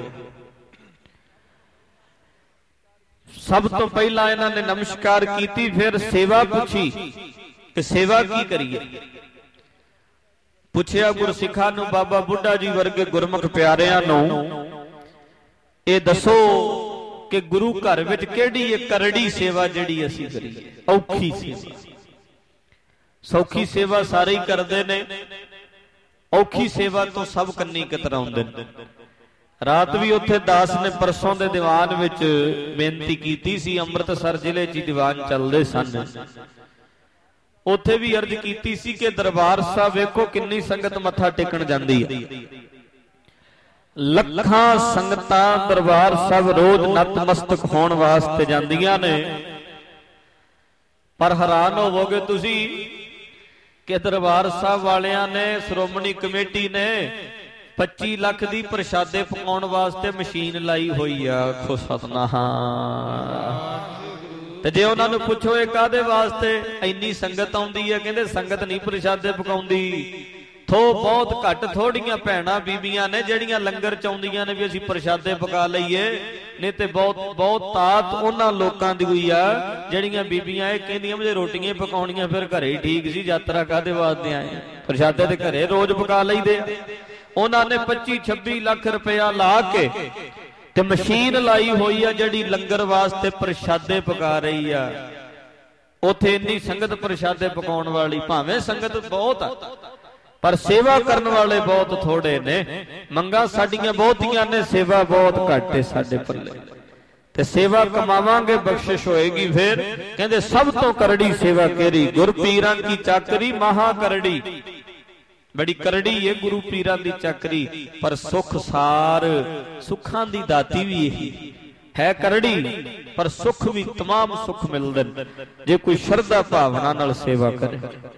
A: सब तो पहला इन्हां ने नमस्कार की, फिर सेवा पूछी कि सेवा की करिए। पुछया गुरसिखा नूं, बाबा बुढ़ा जी वर्गे गुरमुख प्यारियां नूं ये दसो कि गुरु घर विच किहड़ी ये करड़ी सेवा जिहड़ी असीं करीए, औखी सेवा। सौखी सेवा सारे ही करते ने, औखी सेवा तो सब कन्नी कतराउंदे ने। ਰਾਤ ਵੀ ਉੱਥੇ ਦਾਸ ਨੇ ਪਰਸੋਂ ਦੇ ਦੀਵਾਨ ਵਿੱਚ ਬੇਨਤੀ ਕੀਤੀ ਸੀ। ਅੰਮ੍ਰਿਤਸਰ ਜ਼ਿਲ੍ਹੇ 'ਚ ਦੀਵਾਨ ਚੱਲਦੇ ਸਨ, ਉੱਥੇ ਵੀ ਅਰਜ਼ ਕੀਤੀ ਸੀ ਕਿ ਦਰਬਾਰ ਸਾਹਿਬ ਵੇਖੋ ਕਿੰਨੀ ਸੰਗਤ ਮੱਥਾ ਟੇਕਣ ਜਾਂਦੀ ਹੈ। ਲੱਖਾਂ ਸੰਗਤਾਂ ਦਰਬਾਰ ਸਾਹਿਬ ਰੋਜ਼ ਨਤਮਸਤਕ ਹੋਣ ਵਾਸਤੇ ਜਾਂਦੀਆਂ ਨੇ। ਪਰ ਹੈਰਾਨ ਹੋਵੋਗੇ ਤੁਸੀਂ ਕਿ ਦਰਬਾਰ ਸਾਹਿਬ ਵਾਲਿਆਂ ਨੇ, ਸ਼੍ਰੋਮਣੀ ਕਮੇਟੀ ਨੇ ਪੱਚੀ ਲੱਖ ਦੀ ਪ੍ਰਸ਼ਾਦੇ ਪਕਾਉਣ ਵਾਸਤੇ ਮਸ਼ੀਨ ਲਾਈ ਹੋਈ ਆ। ਆਖੋ ਸਤਨਾਮ। ਤੇ ਜੇ ਉਹਨਾਂ ਨੂੰ ਪੁੱਛੋ ਇਹ ਕਾਹਦੇ ਵਾਸਤੇ ਇੰਨੀ ਸੰਗਤ ਆਉਂਦੀ ਹੈ, ਕਹਿੰਦੇ ਸੰਗਤ ਨਹੀਂ ਪ੍ਰਸ਼ਾਦੇ ਪਕਾਉਂਦੀ, ਥੋ ਬਹੁਤ ਘੱਟ ਥੋੜੀਆਂ ਭੈਣਾਂ ਬੀਬੀਆਂ ਨੇ ਜਿਹੜੀਆਂ ਲੰਗਰ ਚਾਹੁੰਦੀਆਂ ਨੇ ਵੀ ਅਸੀਂ ਪ੍ਰਸ਼ਾਦੇ ਪਕਾ ਲਈਏ, ਨਹੀਂ ਤੇ ਬਹੁਤ ਬਹੁਤ ਤਾਤ ਉਹਨਾਂ ਲੋਕਾਂ ਦੀ ਹੋਈ ਆ ਜਿਹੜੀਆਂ ਬੀਬੀਆਂ ਇਹ ਕਹਿੰਦੀਆਂ ਜੇ ਰੋਟੀਆਂ ਪਕਾਉਣੀਆਂ ਫਿਰ ਘਰੇ ਹੀ ਠੀਕ ਸੀ, ਯਾਤਰਾ ਕਾਹਦੇ ਵਾਸਤੇ ਆਏ, ਪ੍ਰਸ਼ਾਦੇ ਤੇ ਘਰੇ ਰੋਜ਼ ਪਕਾ ਲਈਦੇ। ਉਹਨਾਂ ਨੇ ਪੱਚੀ ਛੱਬੀ ਲੱਖ ਰੁਪਇਆ ਲਾ ਕੇ ਤੇ ਮਸ਼ੀਨ ਲਾਈ ਹੋਈ ਆ ਜਿਹੜੀ ਲੰਗਰ ਵਾਸਤੇ ਪ੍ਰਸ਼ਾਦੇ ਪਕਾ ਰਹੀ ਆ। ਉੱਥੇ ਇੰਨੀ ਸੰਗਤ ਪ੍ਰਸ਼ਾਦੇ ਪਕਾਉਣ ਵਾਲੀ, ਭਾਵੇਂ ਸੰਗਤ ਬਹੁਤ ਆ ਪਰ ਸੇਵਾ ਕਰਨ ਵਾਲੇ ਬਹੁਤ ਥੋੜੇ ਨੇ। ਮੰਗਾਂ ਸਾਡੀਆਂ ਬਹੁਤੀਆਂ ਨੇ, ਸੇਵਾ ਬਹੁਤ ਘੱਟ ਹੈ ਸਾਡੇ ਪੱਲੇ। ਤੇ ਸੇਵਾ ਕਮਾਵਾਂਗੇ ਬਖਸ਼ਿਸ਼ ਹੋਏਗੀ। ਫਿਰ ਕਹਿੰਦੇ ਸਭ ਤੋਂ ਕਰੜੀ ਸੇਵਾ ਕਿਹੜੀ? ਗੁਰ ਪੀਰਾਂ ਕੀ ਚਾਕਰੀ ਮਹਾ ਕਰੜੀ। ਬੜੀ ਕਰੜੀ ਹੈ ਗੁਰੂ ਪੀਰਾਂ ਦੀ ਚਾਕਰੀ, ਪਰ ਸੁਖ ਸਾਰ, ਸੁੱਖਾਂ ਦੀ ਦਾਤੀ ਵੀ ਇਹੀ ਹੈ। ਕਰੜੀ ਪਰ ਸੁਖ ਵੀ ਤਮਾਮ ਸੁਖ ਮਿਲਦੇ ਨੇ ਜੇ ਕੋਈ ਸ਼ਰਧਾ ਭਾਵਨਾ ਨਾਲ ਸੇਵਾ ਕਰੇ।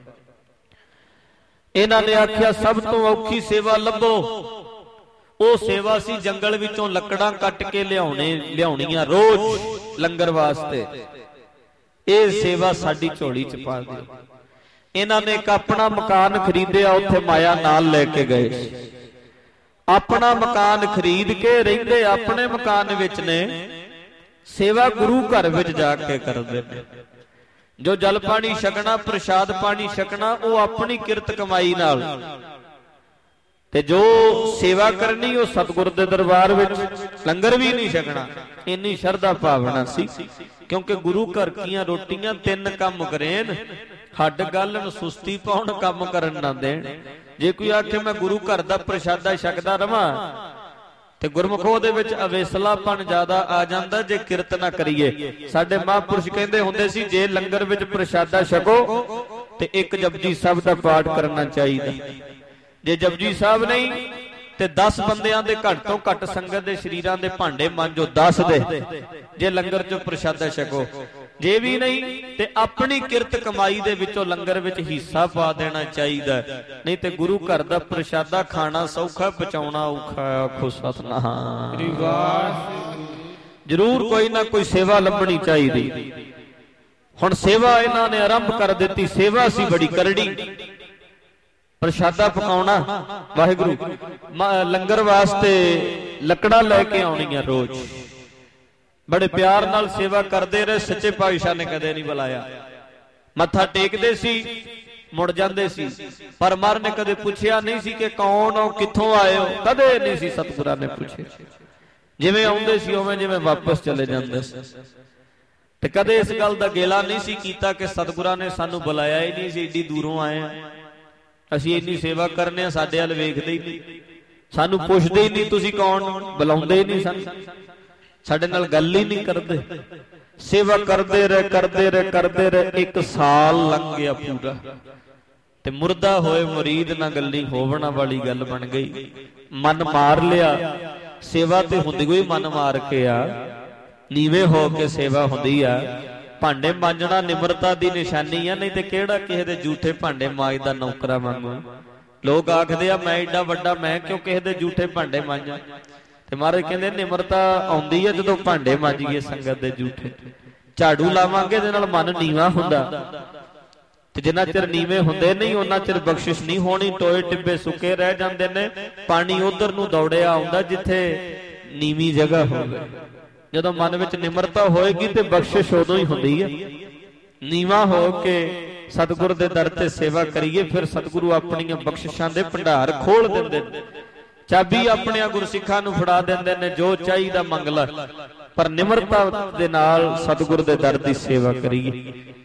A: ਇਹਨਾਂ ਨੇ ਆਖਿਆ ਸਭ ਤੋਂ ਔਖੀ ਸੇਵਾ ਲੱਭੋ। ਉਹ ਸੇਵਾ ਸੀ ਜੰਗਲ ਵਿੱਚੋਂ ਲੱਕੜਾਂ ਕੱਟ ਕੇ ਲਿਆਉਣੇ ਲਿਆਉਣੀਆਂ ਰੋਜ਼ ਲੰਗਰ ਵਾਸਤੇ। ਇਹ ਸੇਵਾ ਸਾਡੀ ਝੋਲੀ ਚ ਪਾ ਦਿਓ। ਇਹਨਾਂ ਨੇ ਇੱਕ ਆਪਣਾ ਮਕਾਨ ਖਰੀਦਿਆ, ਉੱਥੇ ਮਾਇਆ ਨਾਲ ਲੈ ਕੇ ਗਏ। ਆਪਣਾ ਮਕਾਨ ਖਰੀਦ ਕੇ ਰਹਿੰਦੇ ਆਪਣੇ ਮਕਾਨ ਵਿੱਚ ਨੇ, ਸੇਵਾ ਗੁਰੂ ਘਰ ਵਿੱਚ ਜਾ ਕੇ ਕਰਦੇ ਨੇ। ਜੋ ਜਲ ਪਾਣੀ ਛਕਣਾ, ਪ੍ਰਸ਼ਾਦ ਪਾਣੀ ਛਕਣਾ, ਉਹ ਆਪਣੀ ਕਿਰਤ ਕਮਾਈ ਨਾਲ, ਤੇ ਜੋ ਸੇਵਾ ਕਰਨੀ ਉਹ ਸਤਿਗੁਰ ਦੇ ਦਰਬਾਰ ਵਿੱਚ। ਲੰਗਰ ਵੀ ਨਹੀਂ ਛਕਣਾ। ਇੰਨੀ ਸ਼ਰਧਾ ਭਾਵਨਾ ਸੀ, ਕਿਉਂਕਿ ਗੁਰੂ ਘਰ ਕੀਆਂ ਰੋਟੀਆਂ ਤਿੰਨ ਕੰਮ ਕਰੇਨ, ਹੱਡ ਗੱਲ ਸੁਸਤੀ ਪਾਉਣ ਕੰਮ ਕਰਨ ਨਾ ਦੇਣ। ਜੇ ਕੋਈ ਆਖੇ ਮੈਂ ਗੁਰੂ ਘਰ ਦਾ ਪ੍ਰਸ਼ਾਦਾ ਛਕਦਾ ਰਵਾਂ ਤੇ ਗੁਰਮੁਖੋ ਦੇ ਵਿੱਚ ਅਵੇਸਲਾਪਣ ਜ਼ਿਆਦਾ ਆ ਜਾਂਦਾ ਜੇ ਕਿਰਤ ਨਾ ਕਰੀਏ। ਸਾਡੇ ਮਹਾਂਪੁਰਸ਼ ਕਹਿੰਦੇ ਹੁੰਦੇ ਸੀ ਜੇ ਲੰਗਰ ਵਿੱਚ ਪ੍ਰਸ਼ਾਦਾ ਛਕੋ ਤੇ ਇੱਕ ਜਪਜੀ ਸਾਹਿਬ ਦਾ ਪਾਠ ਕਰਨਾ ਚਾਹੀਦਾ। ਜੇ ਜਪਜੀ ਸਾਹਿਬ ਨਹੀਂ ਤੇ ਦਸ ਬੰਦਿਆਂ ਦੇ ਘੱਟ ਤੋਂ ਘੱਟ ਸੰਗਤ ਦੇ ਸ਼ਰੀਰਾਂ ਦੇ ਭਾਂਡੇ ਮਾਂਜੋ, ਦਸ ਦੇ, ਜੇ ਲੰਗਰ ਚੋਂ ਪ੍ਰਸ਼ਾਦਾ ਛਕੋ। ਜੇ ਵੀ ਨਹੀਂ ਤੇ ਆਪਣੀ ਕਿਰਤ ਕਮਾਈ ਦੇ ਵਿੱਚੋਂ ਲੰਗਰ ਵਿੱਚ ਹਿੱਸਾ ਪਾ ਦੇਣਾ ਚਾਹੀਦਾ। ਨਹੀਂ ਤੇ ਗੁਰੂ ਘਰ ਦਾ ਪ੍ਰਸ਼ਾਦਾ ਖਾਣਾ ਸੌਖਾ, ਪਚਾਉਣਾ ਔਖਾ। ਆਖੋ ਸਤਨਾਮ। ਜ਼ਰੂਰ ਕੋਈ ਨਾ ਕੋਈ ਸੇਵਾ ਲੱਭਣੀ ਚਾਹੀਦੀ। ਹੁਣ ਸੇਵਾ ਇਹਨਾਂ ਨੇ ਆਰੰਭ ਕਰ ਦਿੱਤੀ। ਸੇਵਾ ਸੀ ਬੜੀ ਕਰੜੀ। ਪ੍ਰਸ਼ਾਦਾ ਪਕਾਉਣਾ, ਵਾਹਿਗੁਰੂ ਲੰਗਰ ਵਾਸਤੇ ਲੱਕੜਾਂ ਲੈ ਕੇ ਆਉਣੀਆਂ ਰੋਜ਼। ਬੜੇ ਪਿਆਰ ਨਾਲ ਸੇਵਾ ਕਰਦੇ ਰਹੇ। ਸੱਚੇ ਪਾਤਸ਼ਾਹ ਨੇ ਕਦੇ ਨਹੀਂ ਬੁਲਾਇਆ। ਮੱਥਾ ਟੇਕਦੇ ਸੀ, ਮੁੜ ਜਾਂਦੇ ਸੀ, ਪਰ ਮਰ ਨੇ ਕਦੇ ਪੁੱਛਿਆ ਨਹੀਂ ਸੀ ਕਿ ਕੌਣ ਹੋ, ਕਿੱਥੋਂ ਆਏ ਹੋ। ਕਦੇ ਨਹੀਂ ਸੀ ਸਤਿਗੁਰਾਂ ਨੇ ਪੁੱਛਿਆ। ਜਿਵੇਂ ਆਉਂਦੇ ਸੀ ਉਵੇਂ ਜਿਵੇਂ ਵਾਪਸ ਚਲੇ ਜਾਂਦੇ ਸੀ। ਤੇ ਕਦੇ ਇਸ ਗੱਲ ਦਾ ਗੇਲਾ ਨਹੀਂ ਸੀ ਕੀਤਾ ਕਿ ਸਤਿਗੁਰਾਂ ਨੇ ਸਾਨੂੰ ਬੁਲਾਇਆ ਹੀ ਨਹੀਂ ਸੀ, ਏਡੀ ਦੂਰੋਂ ਆਏ ਆ, ਅਸੀਂ ਇੰਨੀ ਸੇਵਾ ਕਰਨੇ ਆ, ਸਾਡੇ ਵੱਲ ਵੇਖਦੇ ਹੀ ਨਹੀਂ, ਸਾਨੂੰ ਪੁੱਛਦੇ ਹੀ ਨਹੀਂ ਤੁਸੀਂ ਕੌਣ, ਬੁਲਾਉਂਦੇ ਹੀ ਨਹੀਂ ਸਾਨੂੰ, ਸਾਡੇ ਨਾਲ ਗੱਲ ਹੀ ਨਹੀਂ ਕਰਦੇ। ਸੇਵਾ ਕਰਦੇ ਰਹੇ ਕਰਦੇ ਰਹੇ ਕਰਦੇ ਰਹੇ ਇੱਕ ਸਾਲ ਲੰਘ ਗਿਆ ਪੂਰਾ, ਤੇ ਮੁਰਦਾ ਹੋਏ ਮੁਰੀਦ ਨਾਲ ਗੱਲੀ ਹੋਵਣਾ ਵਾਲੀ ਗੱਲ ਬਣ ਗਈ। ਮਨ ਮਾਰ ਲਿਆ। ਸੇਵਾ ਤੇ ਹੁੰਦੀ ਕੋਈ ਮਨ ਮਾਰ ਕੇ ਆ, ਨੀਵੇਂ ਹੋ ਕੇ ਸੇਵਾ ਹੁੰਦੀ ਆ। ਭਾਂਡੇ ਮਾਂਜਣਾ ਨਿਮਰਤਾ ਦੀ ਨਿਸ਼ਾਨੀ ਆ, ਨਹੀਂ ਤੇ ਕਿਹੜਾ ਕਿਸੇ ਦੇ ਝੂਠੇ ਭਾਂਡੇ ਮਾਂਜਦਾ ਨੌਕਰਾਂ ਵਾਂਗੂ। ਲੋਕ ਆਖਦੇ ਆ ਮੈਂ ਏਡਾ ਵੱਡਾ, ਮੈਂ ਕਿਉਂ ਕਿਸੇ ਦੇ ਝੂਠੇ ਭਾਂਡੇ ਮਾਂਜਾਂ। ਤੇ ਮਹਾਰਾਜ ਕਹਿੰਦੇ ਨਿਮਰਤਾ ਆਉਂਦੀ ਆ ਜਦੋਂ ਭਾਂਡੇ ਮਾਂਜੀਏ ਸੰਗਤ ਦੇ ਝੂਠੇ। ਝਾੜੂ ਲਾਵਾਂਗੇ ਇਹਦੇ ਨਾਲ ਮਨ ਨੀਵਾਂ ਹੁੰਦਾ, ਤੇ ਜਿੰਨਾ ਚਿਰ ਨੀਵੇਂ ਹੁੰਦੇ ਨਹੀਂ ਉਹਨਾਂ ਚਿਰ ਬਖਸ਼ਿਸ਼ ਨਹੀਂ ਹੋਣੀ। ਟੋਏ ਟਿੱਬੇ ਸੁੱਕੇ ਰਹਿ ਜਾਂਦੇ ਨੇ, ਪਾਣੀ ਉਧਰ ਨੂੰ ਦੌੜਿਆ ਆਉਂਦਾ ਜਿੱਥੇ ਨੀਵੀਂ ਜਗ੍ਹਾ ਹੋਵੇ। ਜਦੋਂ ਮਨ ਵਿੱਚ ਨਿਮਰਤਾ ਹੋਏਗੀ ਤੇ ਬਖਸ਼ਿਸ਼ ਉਦੋਂ ਹੀ ਹੁੰਦੀ ਹੈ। ਨੀਵਾਂ ਹੋ ਕੇ ਸਤਿਗੁਰ ਦੇ ਦਰ ਤੇ ਸੇਵਾ ਕਰੀਏ, ਫਿਰ ਸਤਿਗੁਰੂ ਆਪਣੀਆਂ ਬਖਸ਼ਿਸ਼ਾਂ ਦੇ ਭੰਡਾਰ ਖੋਲ ਦਿੰਦੇ ਨੇ। ਚਾਬੀ ਆਪਣੇ ਗੁਰਸਿੱਖਾਂ ਨੂੰ ਫੜਾ ਦਿੰਦੇ ਨੇ, ਜੋ ਚਾਹੀਦਾ ਮੰਗ ਲੈ। ਪਰ ਨਿਮਰਤਾ ਦੇ ਨਾਲ ਸਤਿਗੁਰ ਦੇ ਦਰ ਦੀ ਸੇਵਾ ਕਰੀਏ।